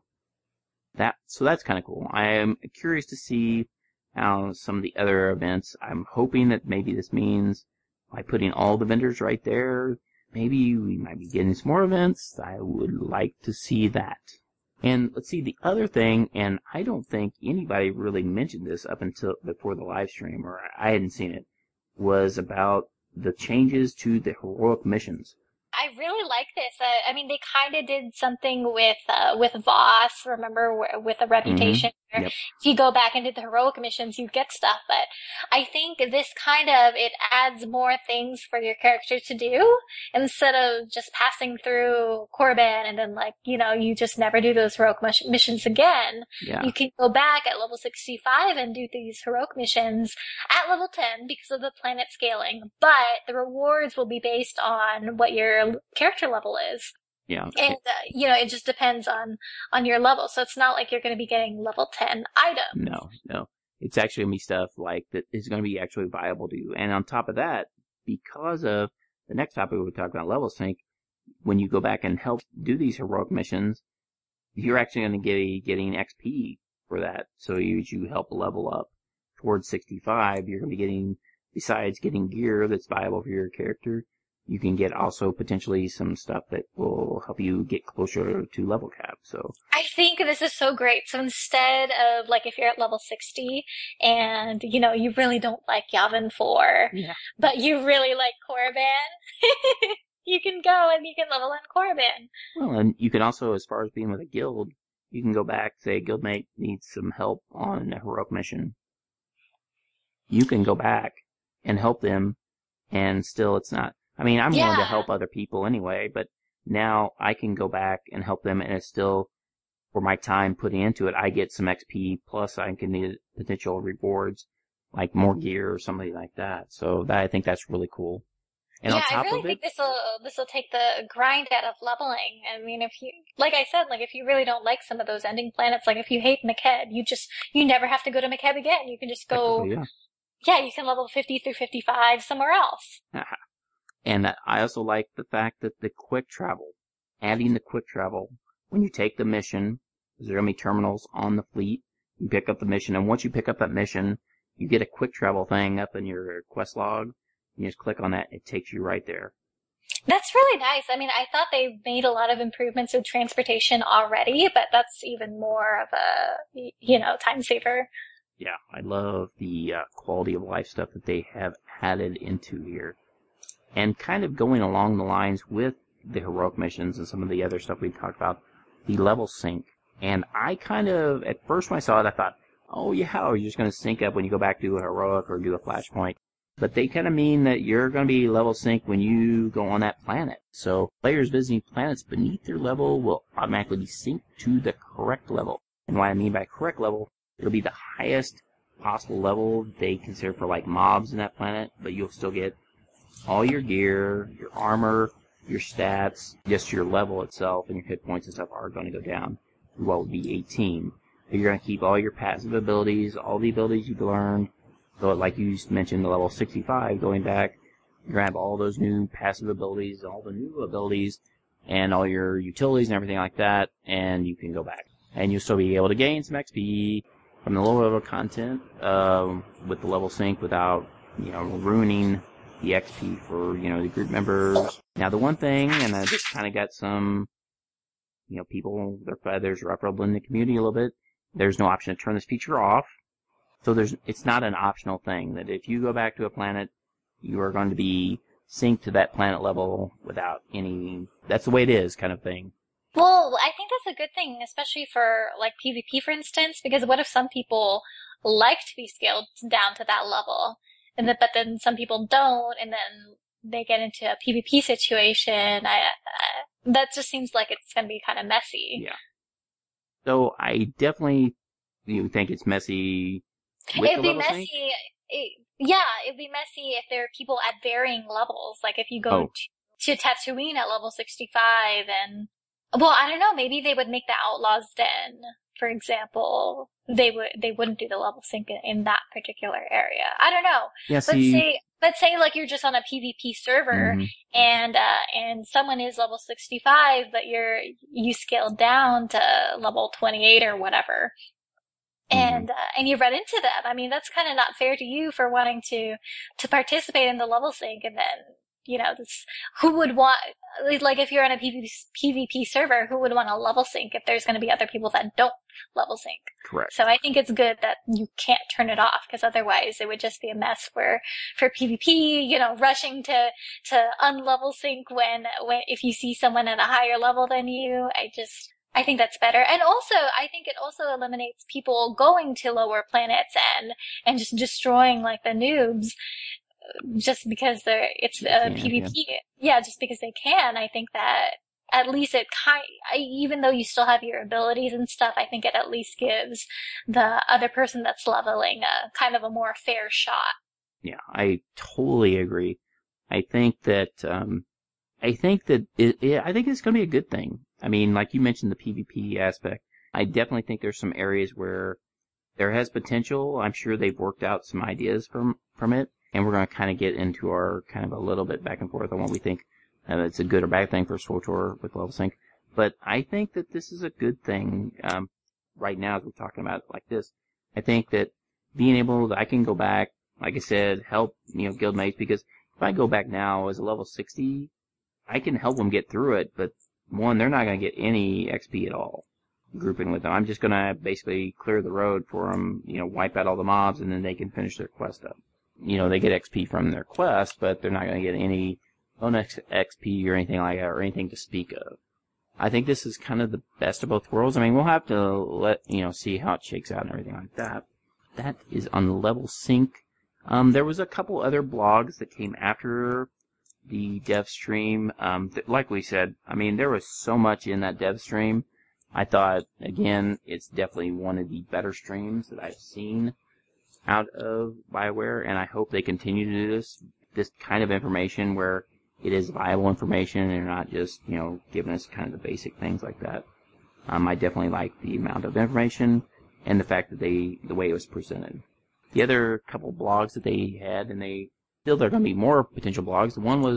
That So that's kind of cool. I am curious to see how some of the other events, I'm hoping that maybe this means by putting all the vendors right there, maybe we might be getting some more events. I would like to see that. And let's see, the other thing, and I don't think anybody really mentioned this up until before the live stream, or I hadn't seen it, was about the changes to the heroic missions. I really like this. Uh, I mean, they kind of did something with uh, with Voss, remember, with a reputation. Mm-hmm. Yep. If you go back into the heroic missions, you get stuff. But I think this kind of, it adds more things for your character to do instead of just passing through Korriban and then, like, you know, you just never do those heroic mis- missions again. Yeah. You can go back at level sixty-five and do these heroic missions at level ten because of the planet scaling. But the rewards will be based on what your character level is. Yeah. And, uh, you know, it just depends on, on your level. So it's not like you're going to be getting level ten items. No, no. It's actually going to be stuff like that is going to be actually viable to you. And on top of that, because of the next topic we talk about, level sync, when you go back and help do these heroic missions, you're actually going to get getting X P for that. So you, you help level up towards sixty-five, you're going to be getting, besides getting gear that's viable for your character, you can get also potentially some stuff that will help you get closer to level cap. So I think this is so great. So instead of, like, if you're at level sixty and, you know, you really don't like Yavin four, yeah. but you really like Korriban, you can go and you can level on Korriban. Well, and you can also, as far as being with a guild, you can go back, say a guildmate needs some help on a heroic mission. You can go back and help them, and still it's not... I mean, I'm yeah. willing to help other people anyway, but now I can go back and help them, and it's still, for my time putting into it, I get some X P, plus I can get potential rewards, like more gear or something like that. So that, I think that's really cool. And yeah, on top I really of it, think this will this will take the grind out of leveling. I mean, if you, like I said, like if you really don't like some of those ending planets, like if you hate Makeb, you just you never have to go to Makeb again. You can just go, yeah. yeah, you can level fifty through fifty-five somewhere else. And I also like the fact that the quick travel, adding the quick travel, when you take the mission, there's going to be terminals on the fleet, you pick up the mission, and once you pick up that mission, you get a quick travel thing up in your quest log, you just click on that, it takes you right there. That's really nice. I mean, I thought they made a lot of improvements with transportation already, but that's even more of a, you know, time saver. Yeah, I love the uh, quality of life stuff that they have added into here. And kind of going along the lines with the heroic missions and some of the other stuff we talked about, the level sync. And I kind of, at first when I saw it, I thought, oh yeah, you're just going to sync up when you go back to a heroic or do a flashpoint. But they kind of mean that you're going to be level sync when you go on that planet. So players visiting planets beneath their level will automatically be synced to the correct level. And what I mean by correct level, it'll be the highest possible level they consider for like mobs in that planet, but you'll still get all your gear, your armor, your stats, just your level itself, and your hit points and stuff are going to go down to what would be eighteen. But you're going to keep all your passive abilities, all the abilities you've learned. So like you mentioned, the level sixty-five, going back, you're going to have all those new passive abilities, all the new abilities, and all your utilities and everything like that, and you can go back. And you'll still be able to gain some X P from the lower level content um, with the level sync without, you know, ruining the X P for, you know, the group members. Now, the one thing, and I just kind of got some, you know, people, their feathers ruffled in the community a little bit, there's no option to turn this feature off. So there's, it's not an optional thing, that if you go back to a planet, you are going to be synced to that planet level without any, that's the way it is kind of thing. Well, I think that's a good thing, especially for, like, PvP, for instance, because what if some people like to be scaled down to that level, and then, but then some people don't, and then they get into a PvP situation? I, uh, that just seems like it's going to be kind of messy. Yeah. So I definitely, you think it's messy with It'd the be level messy. sync? It, yeah, it'd be messy if there are people at varying levels. Like if you go Oh. to, to Tatooine at level sixty-five and, well, I don't know, maybe they would make the Outlaws Den, for example. They would, they wouldn't do the level sync in, in that particular area. I don't know. Yeah, Let's see, say, let's say like you're just on a PvP server Mhm. and, uh, and someone is level sixty-five, but you're, you scaled down to level twenty-eight or whatever. And, uh, and you run into them. I mean, that's kind of not fair to you for wanting to, to participate in the level sync. And then, you know, this, who would want, like if you're on a PvP, PvP server, who would want to level sync if there's going to be other people that don't level sync? correct. So I think it's good that you can't turn it off, because otherwise it would just be a mess for, for PvP, you know, rushing to, to unlevel sync when, when, if you see someone at a higher level than you. I just, I think that's better. And also, I think it also eliminates people going to lower planets and, and just destroying like the noobs just because they're, it's a can, PvP. Yeah. yeah, just because they can. I think that at least it kind, I, even though you still have your abilities and stuff, I think it at least gives the other person that's leveling a kind of a more fair shot. Yeah, I totally agree. I think that, um, I think that it, it, I think it's going to be a good thing. I mean, like you mentioned the PvP aspect. I definitely think there's some areas where there has potential. I'm sure they've worked out some ideas from, from it. And we're going to kind of get into our kind of a little bit back and forth on what we think uh, it's a good or bad thing for SWTOR with level sync. But I think that this is a good thing, um, right now as we're talking about it like this. I think that being able to, I can go back, like I said, help, you know, guildmates, because if I go back now as a level sixty, I can help them get through it, but one, they're not going to get any X P at all grouping with them. I'm just going to basically clear the road for them, you know, wipe out all the mobs, and then they can finish their quest up. You know, they get X P from their quest, but they're not going to get any bonus X P or anything like that, or anything to speak of. I think this is kind of the best of both worlds. I mean, we'll have to let, you know, see how it shakes out and everything like that. That is on level sync. Um, there was a couple other blogs that came after the dev stream. Um, th- like we said, I mean, there was so much in that dev stream. I thought, again, it's definitely one of the better streams that I've seen out of BioWare, and I hope they continue to do this, this kind of information where it is viable information and they're not just, you know, giving us kind of the basic things like that. Um, I definitely like the amount of information and the fact that they, the way it was presented. The other couple blogs that they had, and they, still there are going to be more potential blogs. One was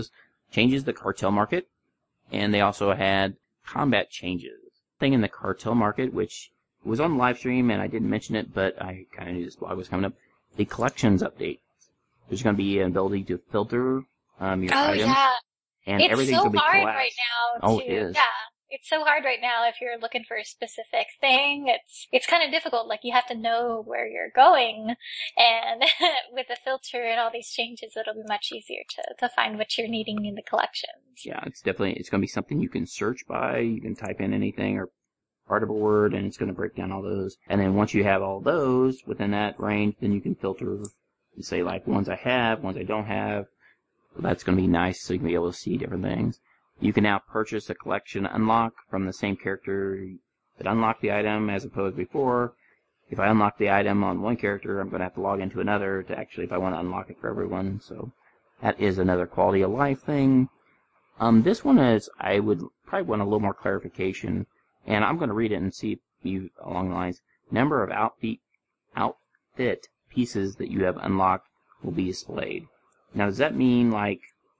changes the cartel market, and they also had combat changes. Thing in the cartel market, which was on the live stream, and I didn't mention it, but I kind of knew this blog was coming up. The collections update. There's going to be an ability to filter um, your oh, items. Yeah. And it's everything's so going to be hard collapsed. right now. Oh, to, it is. Yeah. It's so hard right now if you're looking for a specific thing. It's it's kind of difficult. Like, you have to know where you're going. And with the filter and all these changes, it'll be much easier to, to find what you're needing in the collections. Yeah, it's definitely, it's going to be something you can search by. You can type in anything or part of a word, and it's going to break down all those. And then once you have all those within that range, then you can filter, say, like, ones I have, ones I don't have. So that's going to be nice, so you can be able to see different things. You can now purchase a collection unlock from the same character that unlocked the item as opposed to before. If I unlock the item on one character, I'm going to have to log into another to actually, if I want to unlock it for everyone. So that is another quality of life thing. Um, this one is, I would probably want a little more clarification, and I'm going to read it and see if you, along the lines, number of outfit, outfit pieces that you have unlocked will be displayed. Now, does that mean, like,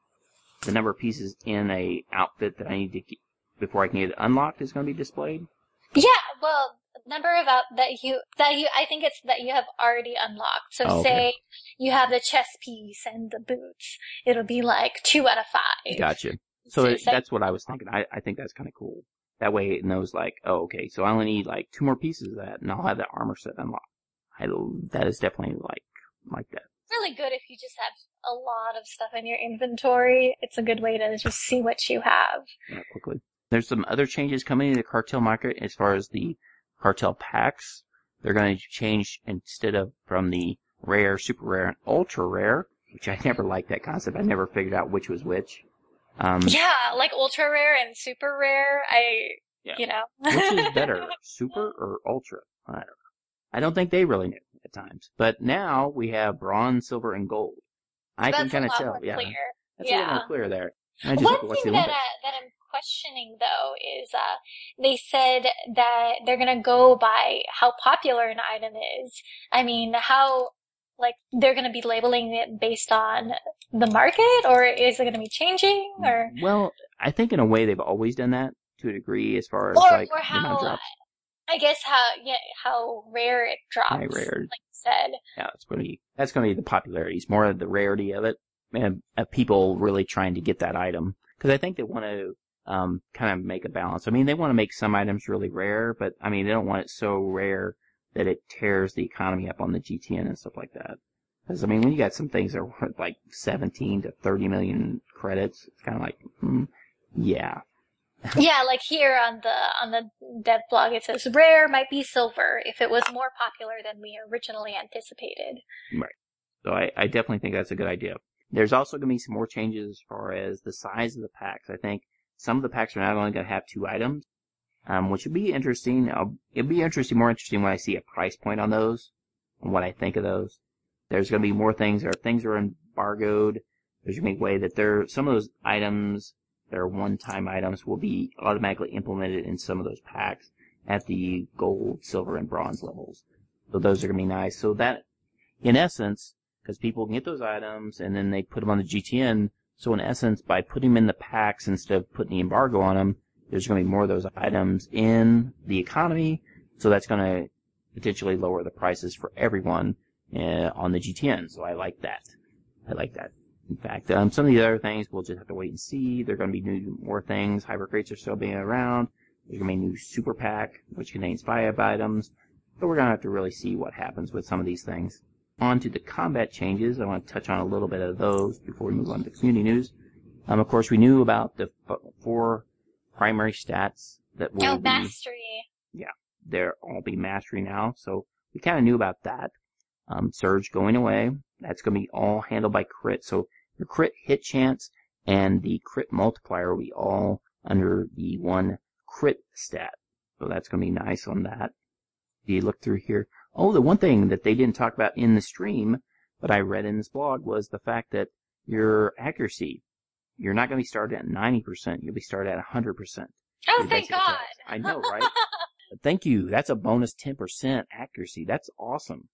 the number of pieces in a outfit that I need to get before I can get it unlocked is going to be displayed? Yeah, well, number of out that you that you I think it's that you have already unlocked. So Oh, okay. say you have the chest piece and the boots, it'll be like two out of five. Gotcha. So it, so- that's what I was thinking. I, I think that's kind of cool. That way it knows, like, oh, okay, so I only need, like, two more pieces of that, and I'll have that armor set unlocked. I, that is definitely, like, like that. Really good if you just have a lot of stuff in your inventory. It's a good way to just see what you have. Yeah, quickly. There's some other changes coming in the cartel market as far as the cartel packs. They're going to change instead of from the rare, super rare, and ultra rare, which I never liked that concept. I never figured out which was which. Um, Yeah, like ultra rare and super rare. I, Yeah. you know. Which is better, super or ultra? I don't know. I don't think they really knew at times. But now we have bronze, silver, and gold. I That's can kind a of lot tell. more Yeah, clear. that's yeah. a little more clear there. I just One watched the thing that, Olympics. uh, that I'm questioning, though, is uh, they said that they're going to go by how popular an item is. I mean, how, like, they're going to be labeling it based on the market, or is it going to be changing, or... Well, I think in a way they've always done that to a degree as far as, Or, like, or the amount of how, drops. I guess how, yeah, how rare it drops, High rare. like you said. Yeah, it's going to be, that's going to be the popularity. It's more of the rarity of it, and of people really trying to get that item. Because I think they want to um, kind of make a balance. I mean, they want to make some items really rare, but, I mean, they don't want it so rare that it tears the economy up on the G T N and stuff like that. Because, I mean, when you got some things that are worth like seventeen to thirty million credits, it's kind of like, hmm, yeah. Yeah, like here on the on the dev blog, it says rare might be silver if it was more popular than we originally anticipated. Right. So I, I definitely think that's a good idea. There's also going to be some more changes as far as the size of the packs. I think some of the packs are not only going to have two items, um, which would be interesting. I'll, it'll be interesting, more interesting when I see a price point on those and what I think of those. There's going to be more things, or things are embargoed. There's going to be a way that there, some of those items that are one-time items will be automatically implemented in some of those packs at the gold, silver, and bronze levels. So those are going to be nice. So that, in essence, because people can get those items and then they put them on the G T N, so in essence, by putting them in the packs instead of putting the embargo on them, there's going to be more of those items in the economy, so that's going to potentially lower the prices for everyone uh, on the G T N. So I like that. I like that. In fact, um, some of the other things we'll just have to wait and see. There are going to be new, more things. Hyper crates are still being around. There's going to be a new super pack, which contains five items. But we're going to have to really see what happens with some of these things. On to the combat changes. I want to touch on a little bit of those before we move on to community news. Um, of course, we knew about the f- four primary stats that will Oh, be... mastery. Yeah, they'll all be mastery now. So we kind of knew about that. Um, Surge going away. That's going to be all handled by crit. So your crit hit chance and the crit multiplier will be all under the one crit stat. So that's going to be nice on that. If you look through here. Oh, the one thing that they didn't talk about in the stream, but I read in this blog, was the fact that your accuracy, you're not going to be started at ninety percent. You'll be started at one hundred percent. Oh, Your thank basic God. attacks. I know, right? Thank you. That's a bonus ten percent accuracy. That's awesome.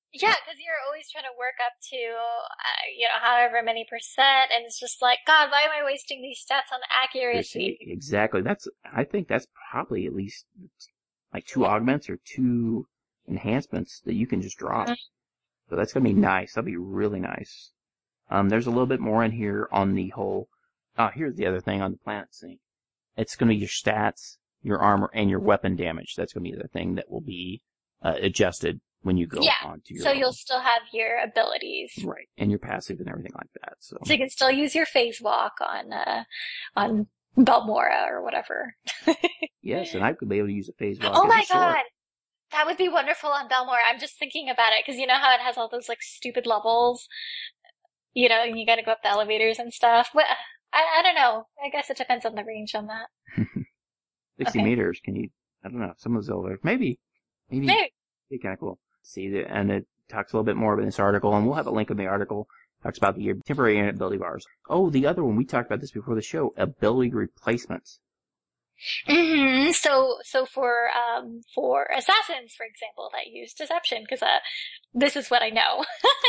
Yeah, because you're always trying to work up to, uh, you know, however many percent, and it's just like, God, why am I wasting these stats on accuracy? Exactly. That's, I think that's probably at least like two augments or two enhancements that you can just drop. So that's going to be nice. That'll be really nice. Um, there's a little bit more in here on the whole, oh, here's the other thing on the planet sync. It's going to be your stats, your armor, and your weapon damage. That's going to be the thing that will be uh, adjusted when you go yeah, on to your so level. You'll still have your abilities. Right, and your passive and everything like that. So, so you can still use your phase walk on, uh, on Balmora or whatever. Yes, and I could be able to use a phase walk. Oh my as a sword. God! That would be wonderful on Balmora. I'm just thinking about it, because you know how it has all those, like, stupid levels? You know, and you gotta go up the elevators and stuff. Well, I, I don't know. I guess it depends on the range on that. sixty Okay. meters, can you, I don't know, some of those elevators, maybe, maybe, Maybe. be kind of cool. See, the, and it talks a little bit more about this article, and we'll have a link in the article. Talks about the temporary ability bars. Oh, the other one, we talked about this before the show, ability replacements. Mm-hmm. So, so for, um, for assassins, for example, that use deception, because, uh, this is what I know.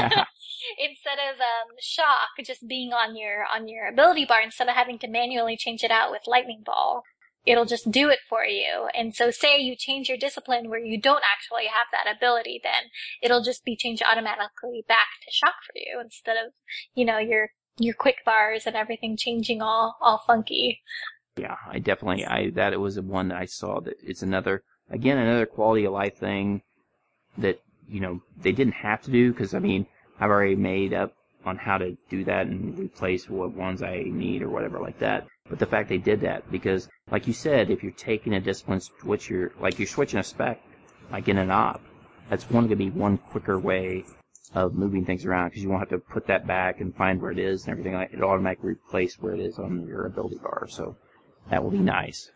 Instead of, um, shock just being on your, on your ability bar, instead of having to manually change it out with lightning ball, it'll just do it for you. And so say you change your discipline where you don't actually have that ability, then it'll just be changed automatically back to shock for you instead of, you know, your, your quick bars and everything changing all, all funky. Yeah, I definitely, I, that it was one that I saw that it's another, again, another quality of life thing that, you know, they didn't have to do, because, I mean, I've already made up on how to do that and replace what ones I need or whatever like that. But the fact they did that, because, like you said, if you're taking a discipline switch, you're, like you're switching a spec, like in an op, that's one going to be one quicker way of moving things around, because you won't have to put that back and find where it is and everything like that. It'll automatically replace where it is on your ability bar, so that will be nice.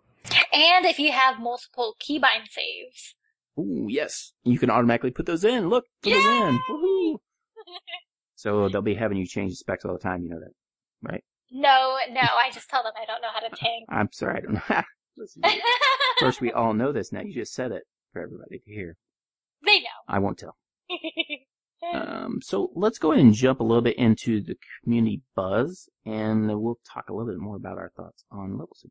And if you have multiple keybind saves. Ooh, yes. You can automatically put those in. Look, put those in. Woohoo! So they'll be having you change the specs all the time, you know that, right? No, no, I just tell them I don't know how to tank. I'm sorry, I don't know. Listen, of course, we all know this now. You just said it for everybody to hear. They know. I won't tell. Um, so let's go ahead and jump a little bit into the community buzz, and we'll talk a little bit more about our thoughts on level sync.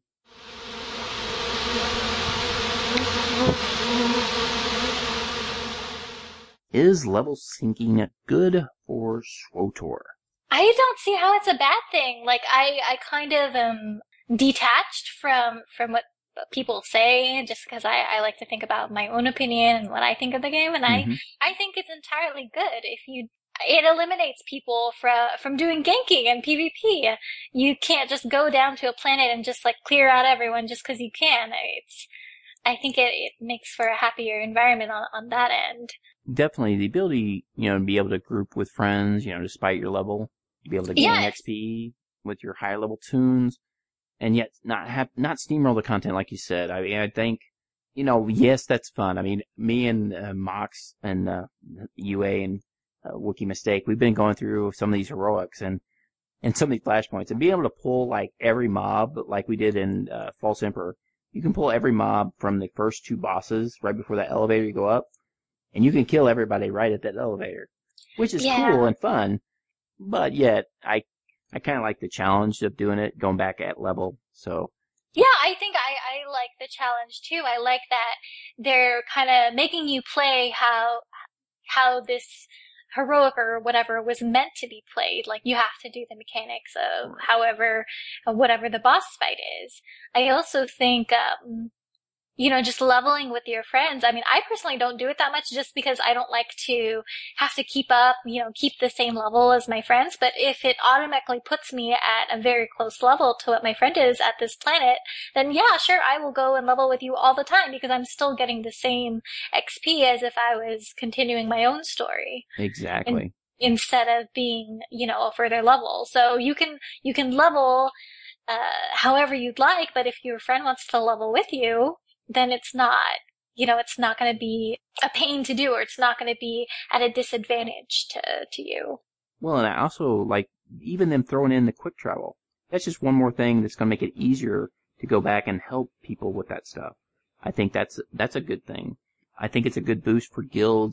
Is level syncing good for SWTOR? I don't see how it's a bad thing. Like, I, I kind of am detached from, from what people say, just because I, I like to think about my own opinion and what I think of the game, and Mm-hmm. I, I think it's entirely good if you, it eliminates people from, from doing ganking and PvP. You can't just go down to a planet and just, like, clear out everyone just because you can. It's, I think it, it makes for a happier environment on, on that end. Definitely, the ability, you know, to be able to group with friends, you know, despite your level, be able to gain Yes. X P with your higher level tunes, and yet not have, not steamroll the content like you said. I mean, I think, you know, yes, that's fun. I mean, me and uh, Mox and uh, U A and uh, Wookie Mistake, we've been going through some of these heroics and, and some of these flashpoints, and being able to pull, like, every mob, like we did in uh, False Emperor. You can pull every mob from the first two bosses right before that elevator you go up, and you can kill everybody right at that elevator, which is Yeah. cool and fun. But yet, I I kind of like the challenge of doing it, going back at level. So Yeah, I think I, I like the challenge too. I like that they're kind of making you play how, how this heroic or whatever was meant to be played. Like, you have to do the mechanics of however, whatever the boss fight is. I also think, um, you know, just leveling with your friends. I mean, I personally don't do it that much just because I don't like to have to keep up, you know, keep the same level as my friends. But if it automatically puts me at a very close level to what my friend is at this planet, then yeah, sure, I will go and level with you all the time because I'm still getting the same X P as if I was continuing my own story. exactly. And instead of being, you know, a further level. So you can, you can level, uh, however you'd like, but if your friend wants to level with you, then it's not, you know, it's not going to be a pain to do, or it's not going to be at a disadvantage to, to you. Well, and I also like even them throwing in the quick travel. That's just one more thing that's going to make it easier to go back and help people with that stuff. I think that's, that's a good thing. I think it's a good boost for guilds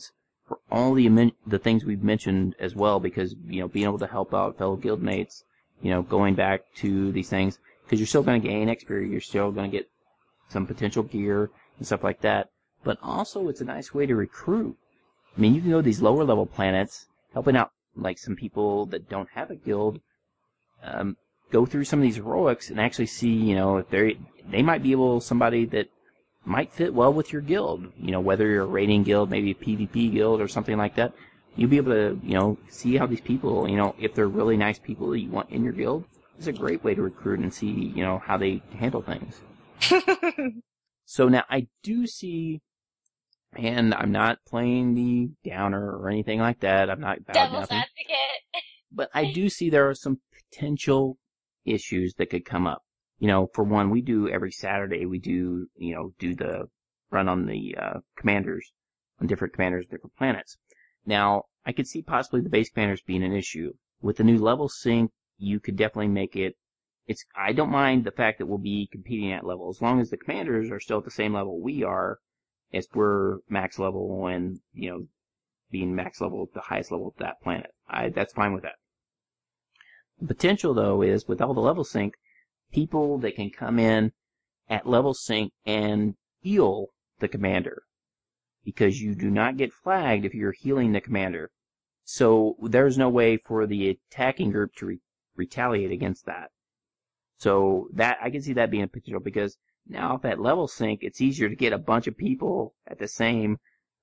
for all the amen- the things we've mentioned as well, because, you know, being able to help out fellow guildmates, you know, going back to these things, because you're still going to gain X P, you're still going to get some potential gear and stuff like that, but also it's a nice way to recruit. I mean, you can go to these lower level planets, helping out, like, some people that don't have a guild, um, go through some of these heroics and actually see, you know, if they they might be able, somebody that might fit well with your guild, you know, whether you're a raiding guild, maybe a PvP guild or something like that. You'll be able to, you know, see how these people, you know, if they're really nice people that you want in your guild, it's a great way to recruit and see, you know, how they handle things. So now I do see, and I'm not playing the downer or anything like that. I'm not bad Devil's nothing. advocate. But I do see there are some potential issues that could come up. You know, for one, we do every Saturday, we do, you know, do the run on the uh, commanders, on different commanders, different planets. Now, I could see possibly the base commanders being an issue. With the new level sync, you could definitely make it, it's, I don't mind the fact that we'll be competing at level, as long as the commanders are still at the same level we are, as we're max level and, you know, being max level, the highest level of that planet. I, that's fine with that. The potential, though, is with all the level sync, people that can come in at level sync and heal the commander, because you do not get flagged if you're healing the commander. So there's no way for the attacking group to re- retaliate against that. So that, I can see that being a potential, because now if at level sync, it's easier to get a bunch of people at the same,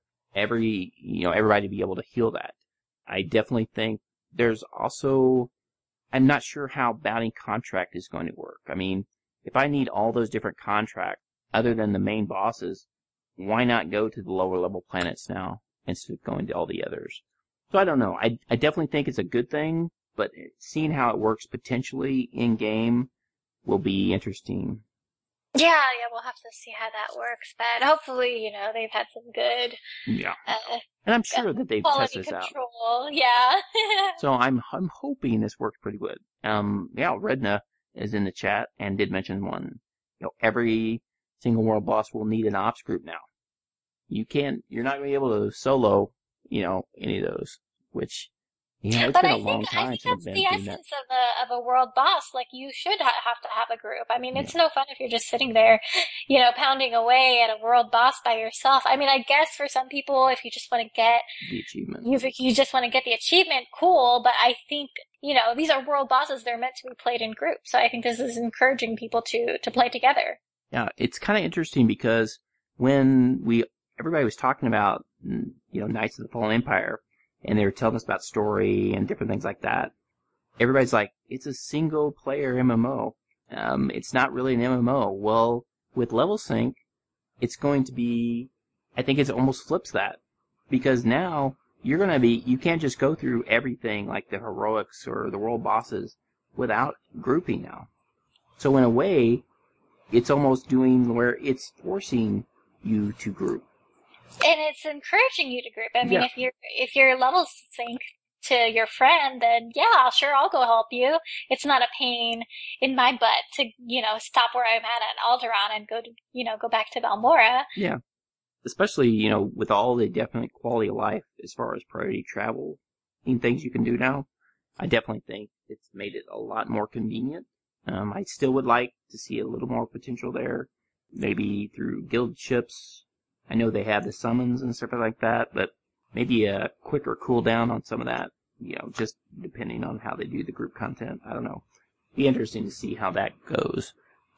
every, you know, everybody to be able to heal that. I definitely think there's also, I'm not sure how bounty contract is going to work. I mean, if I need all those different contracts other than the main bosses, why not go to the lower level planets now instead of going to all the others? So I don't know. I, I definitely think it's a good thing, but seeing how it works potentially in game will be interesting. Yeah, yeah, we'll have to see how that works, but hopefully, you know, they've had some good, Yeah. uh, And I'm sure that they've quality tested this control. out. Yeah. So I'm I'm hoping this works pretty good. Um, yeah, Redna is in the chat and did mention one. You know, every single world boss will need an ops group now. You can't, you're not going to be able to solo, you know, any of those, which, you know, it's But been I a think, long I time think since I've that's been the doing that. essence of a, of a world boss. Like, you should ha- have to have a group. I mean, it's Yeah. no fun if you're just sitting there, you know, pounding away at a world boss by yourself. I mean, I guess for some people, if you just want to get, The achievement. you, you just want to get the achievement, cool, but I think, you know, these are world bosses. They're meant to be played in groups. So I think this is encouraging people to, to play together. Yeah, it's kind of interesting because when we, everybody was talking about, you know, Knights of the Fallen Empire, and they were telling us about story and different things like that, everybody's like, it's a single player M M O. Um, it's not really an M M O. Well, with level sync, it's going to be, I think it almost flips that. Because now, you're going to be, you can't just go through everything like the heroics or the world bosses without grouping now. So in a way, it's almost doing where it's forcing you to group. And it's encouraging you to group. I mean, Yeah. if you're, if your levels sync to your friend, then yeah, sure, I'll go help you. It's not a pain in my butt to, you know, stop where I'm at at Alderaan and go to, you know, go back to Balmora. Yeah. Especially, you know, with all the definite quality of life as far as priority travel and things you can do now, I definitely think it's made it a lot more convenient. Um, I still would like to see a little more potential there, maybe through guild ships. I know they have the summons and stuff like that, but maybe a quicker cooldown on some of that, you know, just depending on how they do the group content. I don't know. Be interesting to see how that goes.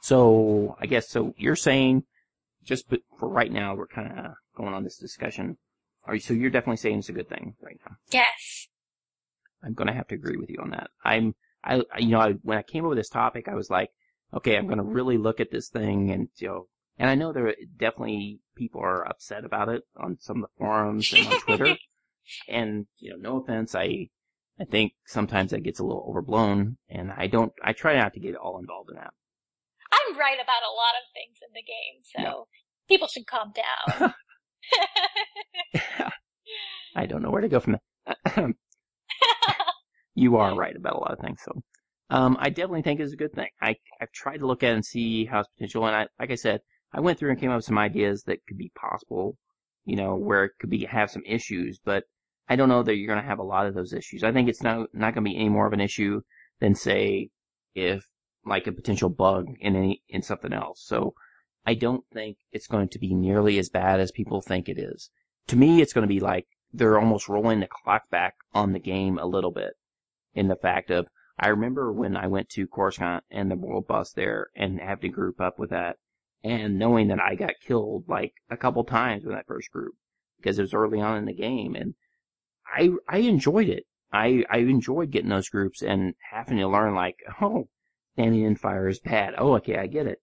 So, I guess, so you're saying, just for right now, we're kind of going on this discussion. Are you, so you're definitely saying it's a good thing right now? Yes. I'm going to have to agree with you on that. I'm, I, you know, I, when I came up with this topic, I was like, okay, I'm going to really look at this thing and, you know, and I know there are definitely people are upset about it on some of the forums and on Twitter. And, you know, no offense, I, I think sometimes that gets a little overblown, and I don't, I try not to get all involved in that. I'm right about a lot of things in the game, so yeah. People should calm down. I don't know where to go from that. You are right about a lot of things, so. Um, I definitely think it's a good thing. I, I've tried to look at it and see how it's potential, and I, like I said, I went through and came up with some ideas that could be possible, you know, where it could be have some issues, but I don't know that you're going to have a lot of those issues. I think it's not not going to be any more of an issue than, say, if like a potential bug in any in something else. So I don't think it's going to be nearly as bad as people think it is. To me, it's going to be like they're almost rolling the clock back on the game a little bit, in the fact of, I remember when I went to Coruscant and the World Bus there and having to group up with that, and knowing that I got killed like a couple times with that first group because it was early on in the game, and I I enjoyed it. I I enjoyed getting those groups and having to learn like, oh, standing in fire is bad. Oh, okay, I get it.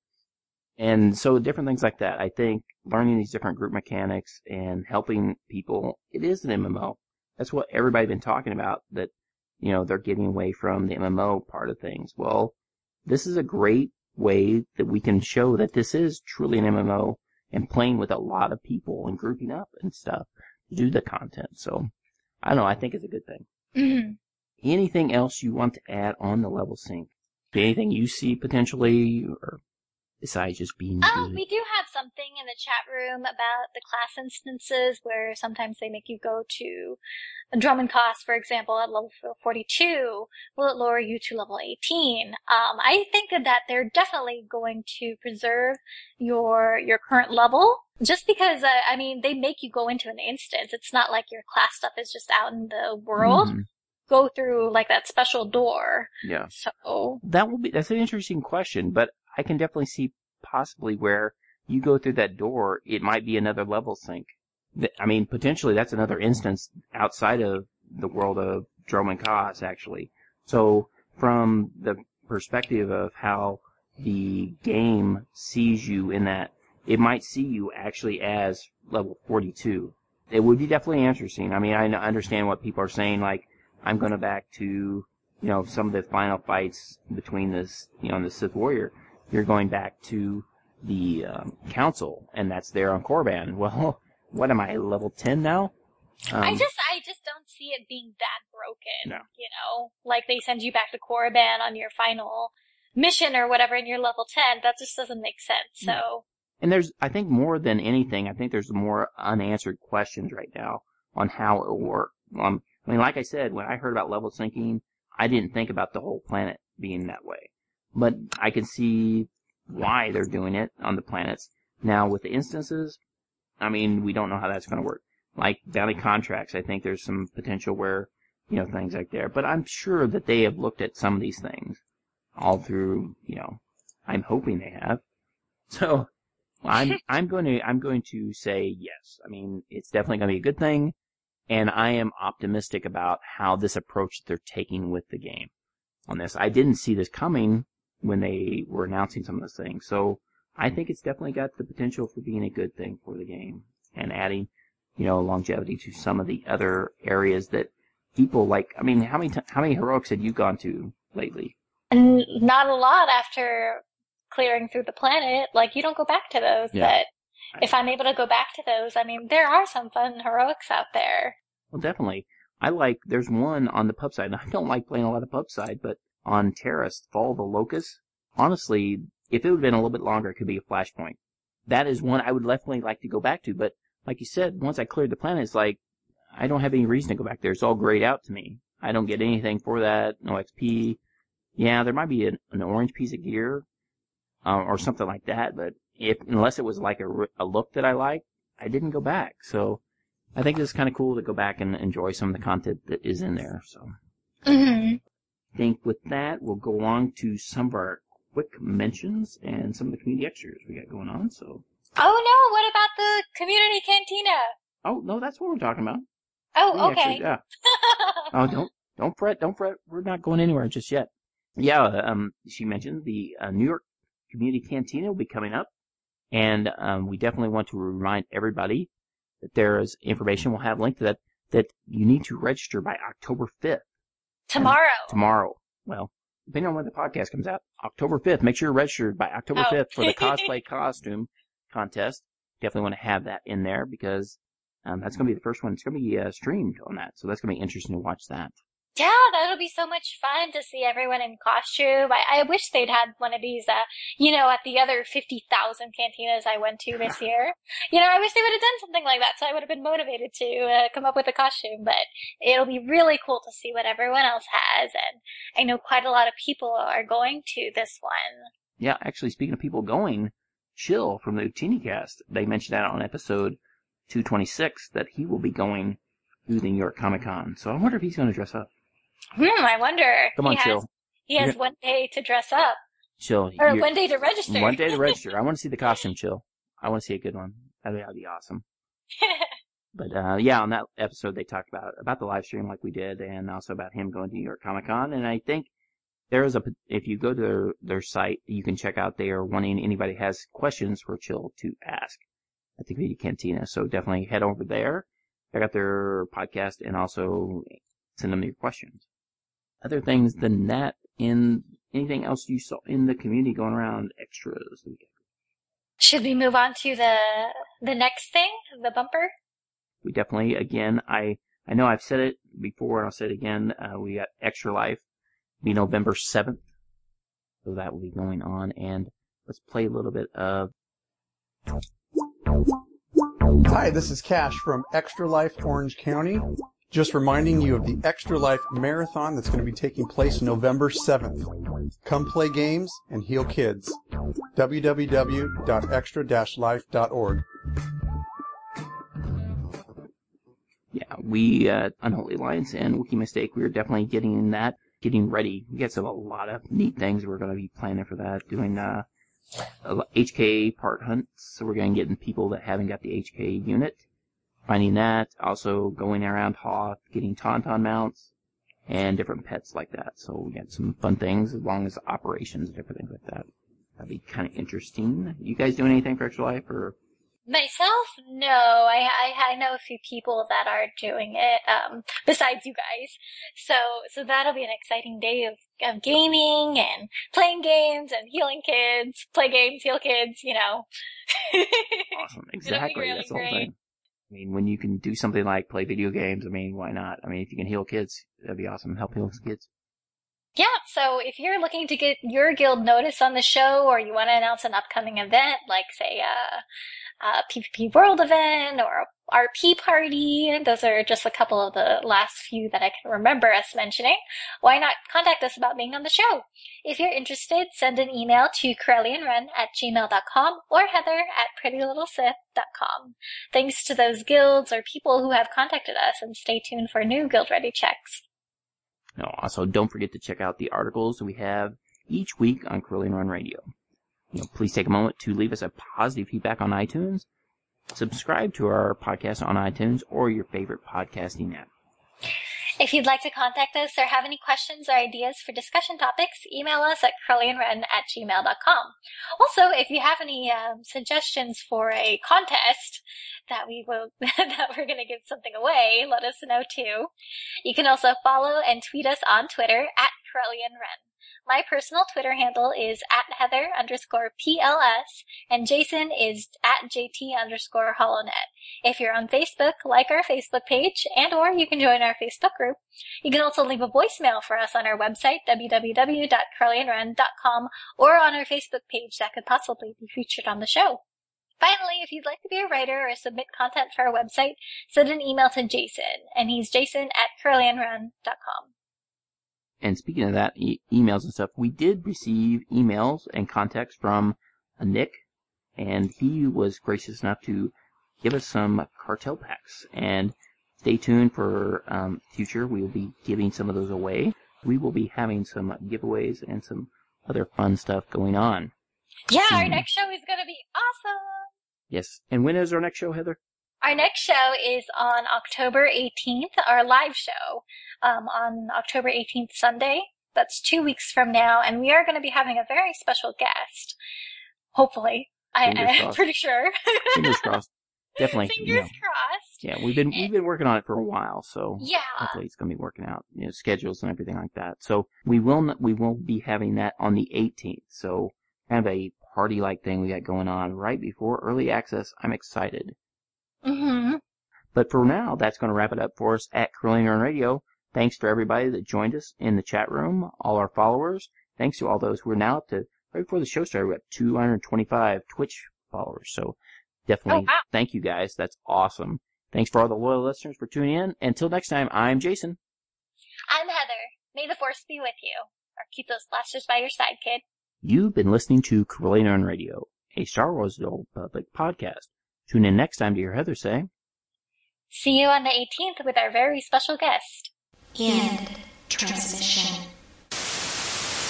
And so different things like that. I think learning these different group mechanics and helping people, it is an M M O. That's what everybody's been talking about, that, you know, they're getting away from the M M O part of things. Well, this is a great way that we can show that this is truly an M M O and playing with a lot of people and grouping up and stuff to do the content. So, I don't know, I think it's a good thing. Mm-hmm. Anything else you want to add on the level sync? Anything you see potentially, or besides just being Oh, good? we do have something in the chat room about the class instances where sometimes they make you go to Drum and Cost, for example, at level forty-two. Will it lower you to level eighteen? Um, I think that they're definitely going to preserve your your current level, just because, uh, I mean, they make you go into an instance. It's not like your class stuff is just out in the world. Mm-hmm. Go through like that special door. Yeah. So That will be, that's an interesting question, but I can definitely see possibly where you go through that door, it might be another level sync. I mean, potentially that's another instance outside of the world of Drum and Cost, actually. So, from the perspective of how the game sees you in that, it might see you actually as level forty-two. It would be definitely interesting. I mean, I understand what people are saying, like, I'm going to back to, you know, some of the final fights between this, you know, and the Sith Warrior. You're going back to the um, Council, and that's there on Korriban. Well, what am I, level ten now? Um, I just, I just don't see it being that broken. No. You know, like they send you back to Korriban on your final mission or whatever, and you're level ten. That just doesn't make sense. So. And there's, I think more than anything, I think there's more unanswered questions right now on how it will work. Um, I mean, like I said, when I heard about level syncing, I didn't think about the whole planet being that way. But I can see why they're doing it on the planets. Now, with the instances, I mean, we don't know how that's going to work. Like bounty contracts, I think there's some potential where, you know, things like there. But I'm sure that they have looked at some of these things all through, you know, I'm hoping they have. So, I'm, I'm going to, I'm going to say yes. I mean, it's definitely going to be a good thing. And I am optimistic about how this approach they're taking with the game on this. I didn't see this coming when they were announcing some of those things. So I think it's definitely got the potential for being a good thing for the game and adding, you know, longevity to some of the other areas that people like. I mean, how many t- how many heroics had you gone to lately? And not a lot after clearing through the planet. Like, you don't go back to those, Yeah. but if I'm able to go back to those, I mean, there are some fun heroics out there. Well, definitely. I like, there's one on the pub side. I don't like playing a lot of pub side, but on Terrace, Fall of the Locust, honestly, if it would have been a little bit longer, it could be a flashpoint. That is one I would definitely like to go back to, but like you said, once I cleared the planet, it's like, I don't have any reason to go back there. It's all grayed out to me. I don't get anything for that, no X P. Yeah, there might be an, an orange piece of gear, um, or something like that, but if, unless it was like a, a look that I liked, I didn't go back. So, I think it's kind of cool to go back and enjoy some of the content that is in there, so. Mm-hmm. I think with that, we'll go on to some of our quick mentions and some of the community extras we got going on, so. Oh no, what about the community cantina? Oh, no, that's what we're talking about. Oh, Community okay. extras, yeah. Oh, don't, don't fret, don't fret. We're not going anywhere just yet. Yeah, um, she mentioned the uh, New York Community Cantina will be coming up, and um, we definitely want to remind everybody that there is information we'll have linked to that, that you need to register by October fifth. Tomorrow. And tomorrow. Well, depending on when the podcast comes out, October fifth. Make sure you're registered by October Oh. fifth for the cosplay costume contest. Definitely want to have that in there because um, that's going to be the first one. It's going to be uh, streamed on that, so that's going to be interesting to watch that. Yeah, that'll be so much fun to see everyone in costume. I, I wish they'd had one of these, uh, you know, at the other fifty thousand cantinas I went to this year. You know, I wish they would have done something like that, so I would have been motivated to uh, come up with a costume. But it'll be really cool to see what everyone else has, and I know quite a lot of people are going to this one. Yeah, actually, speaking of people going, Chill from the TeenyCast, they mentioned that on episode two twenty-six that he will be going to the New York Comic Con. So I wonder if he's going to dress up. Hmm, I wonder. Come on, he has, Chill. He has one day to dress up. Chill. Or one day to register. One day to register. I want to see the costume, Chill. I want to see a good one. That'd be awesome. But, uh, yeah, on that episode they talked about, about the live stream like we did, and also about him going to New York Comic Con, and I think there is a, if you go to their, their site, you can check out they are wanting anybody has questions for Chill to ask at the Community Cantina. So definitely head over there, check out their podcast, and also send them your questions. Other things than that, in anything else you saw in the community going around extras? Should we move on to the the next thing, the bumper? We definitely, again, I I know I've said it before, and I'll say it again. Uh, we got Extra Life. Be November seventh, so that will be going on, and let's play a little bit of... Hi, this is Cash from Extra Life Orange County, just reminding you of the Extra Life Marathon that's going to be taking place November seventh. Come play games and heal kids. w w w dot extra dash life dot org. Yeah, we, uh, Unholy Alliance and Wiki Mistake, we are definitely getting in that. Getting ready. We got some a lot of neat things we're going to be planning for that. Doing uh, H K part hunts, so we're going to get people that haven't got the H K unit. Finding that. Also going around Hoth, getting Tauntaun mounts, and different pets like that. So we got some fun things, as long as operations and different things like that. That'd be kind of interesting. You guys doing anything for Extra Life, or? Myself, no. I, I I know a few people that are doing it, um, besides you guys. So so that'll be an exciting day of, of gaming and playing games and healing kids. Play games, heal kids, you know. Awesome. Exactly. Really That's the whole great. thing. I mean, when you can do something like play video games, I mean, why not? I mean, if you can heal kids, that'd be awesome. Help heal kids. Yeah, so if you're looking to get your guild noticed on the show, or you want to announce an upcoming event, like, say, a, a PvP World event or a R P party, those are just a couple of the last few that I can remember us mentioning, why not contact us about being on the show? If you're interested, send an email to corellianrun at gmail dot com or Heather at pretty little sith dot com. Thanks to those guilds or people who have contacted us, and stay tuned for new guild-ready checks. No, also, don't forget to check out the articles we have each week on Corellian Run Radio. You know, please take a moment to leave us a positive feedback on iTunes. Subscribe to our podcast on iTunes or your favorite podcasting app. If you'd like to contact us or have any questions or ideas for discussion topics, email us at corellianrun at gmail dot com. Also, if you have any um, suggestions for a contest that we will that we're going to give something away, let us know too. You can also follow and tweet us on Twitter at corellianrun. My personal Twitter handle is at Heather underscore P L S, and Jason is at J T underscore HoloNet. If you're on Facebook, like our Facebook page, and or you can join our Facebook group. You can also leave a voicemail for us on our website, w w w dot corellianrun dot com, or on our Facebook page that could possibly be featured on the show. Finally, if you'd like to be a writer or submit content for our website, send an email to Jason, and he's jason at corellianrun dot com. And speaking of that, e- emails and stuff, we did receive emails and contacts from uh, Nick, and he was gracious enough to give us some cartel packs. And stay tuned for um, future. We will be giving some of those away. We will be having some giveaways and some other fun stuff going on. Yeah, our Mm. next show is going to be awesome! Yes. And when is our next show, Heather? Our next show is on October eighteenth, our live show, um, on October eighteenth, Sunday. That's two weeks from now, and we are going to be having a very special guest. Hopefully. I, Fingers I'm crossed. pretty sure. Fingers crossed. Definitely. Fingers you know. crossed. Yeah, we've been we've been working on it for a while, so Yeah. hopefully it's going to be working out, you know, schedules and everything like that. So we will not, we will be having that on the eighteenth. So kind of a party-like thing we got going on right before early access. I'm excited. Mm-hmm. But for now, that's going to wrap it up for us at Corellian Run Radio. Thanks for everybody that joined us in the chat room, all our followers. Thanks to all those who are now up to, right before the show started, we got two hundred twenty-five Twitch followers. So definitely oh, wow. Thank you guys. That's awesome. Thanks for all the loyal listeners for tuning in. Until next time, I'm Jason. I'm Heather. May the force be with you. Or keep those blasters by your side, kid. You've been listening to Corellian Run Radio, a Star Wars The Old Republic podcast. Tune in next time to hear Heather say, see you on the eighteenth with our very special guest. End transmission.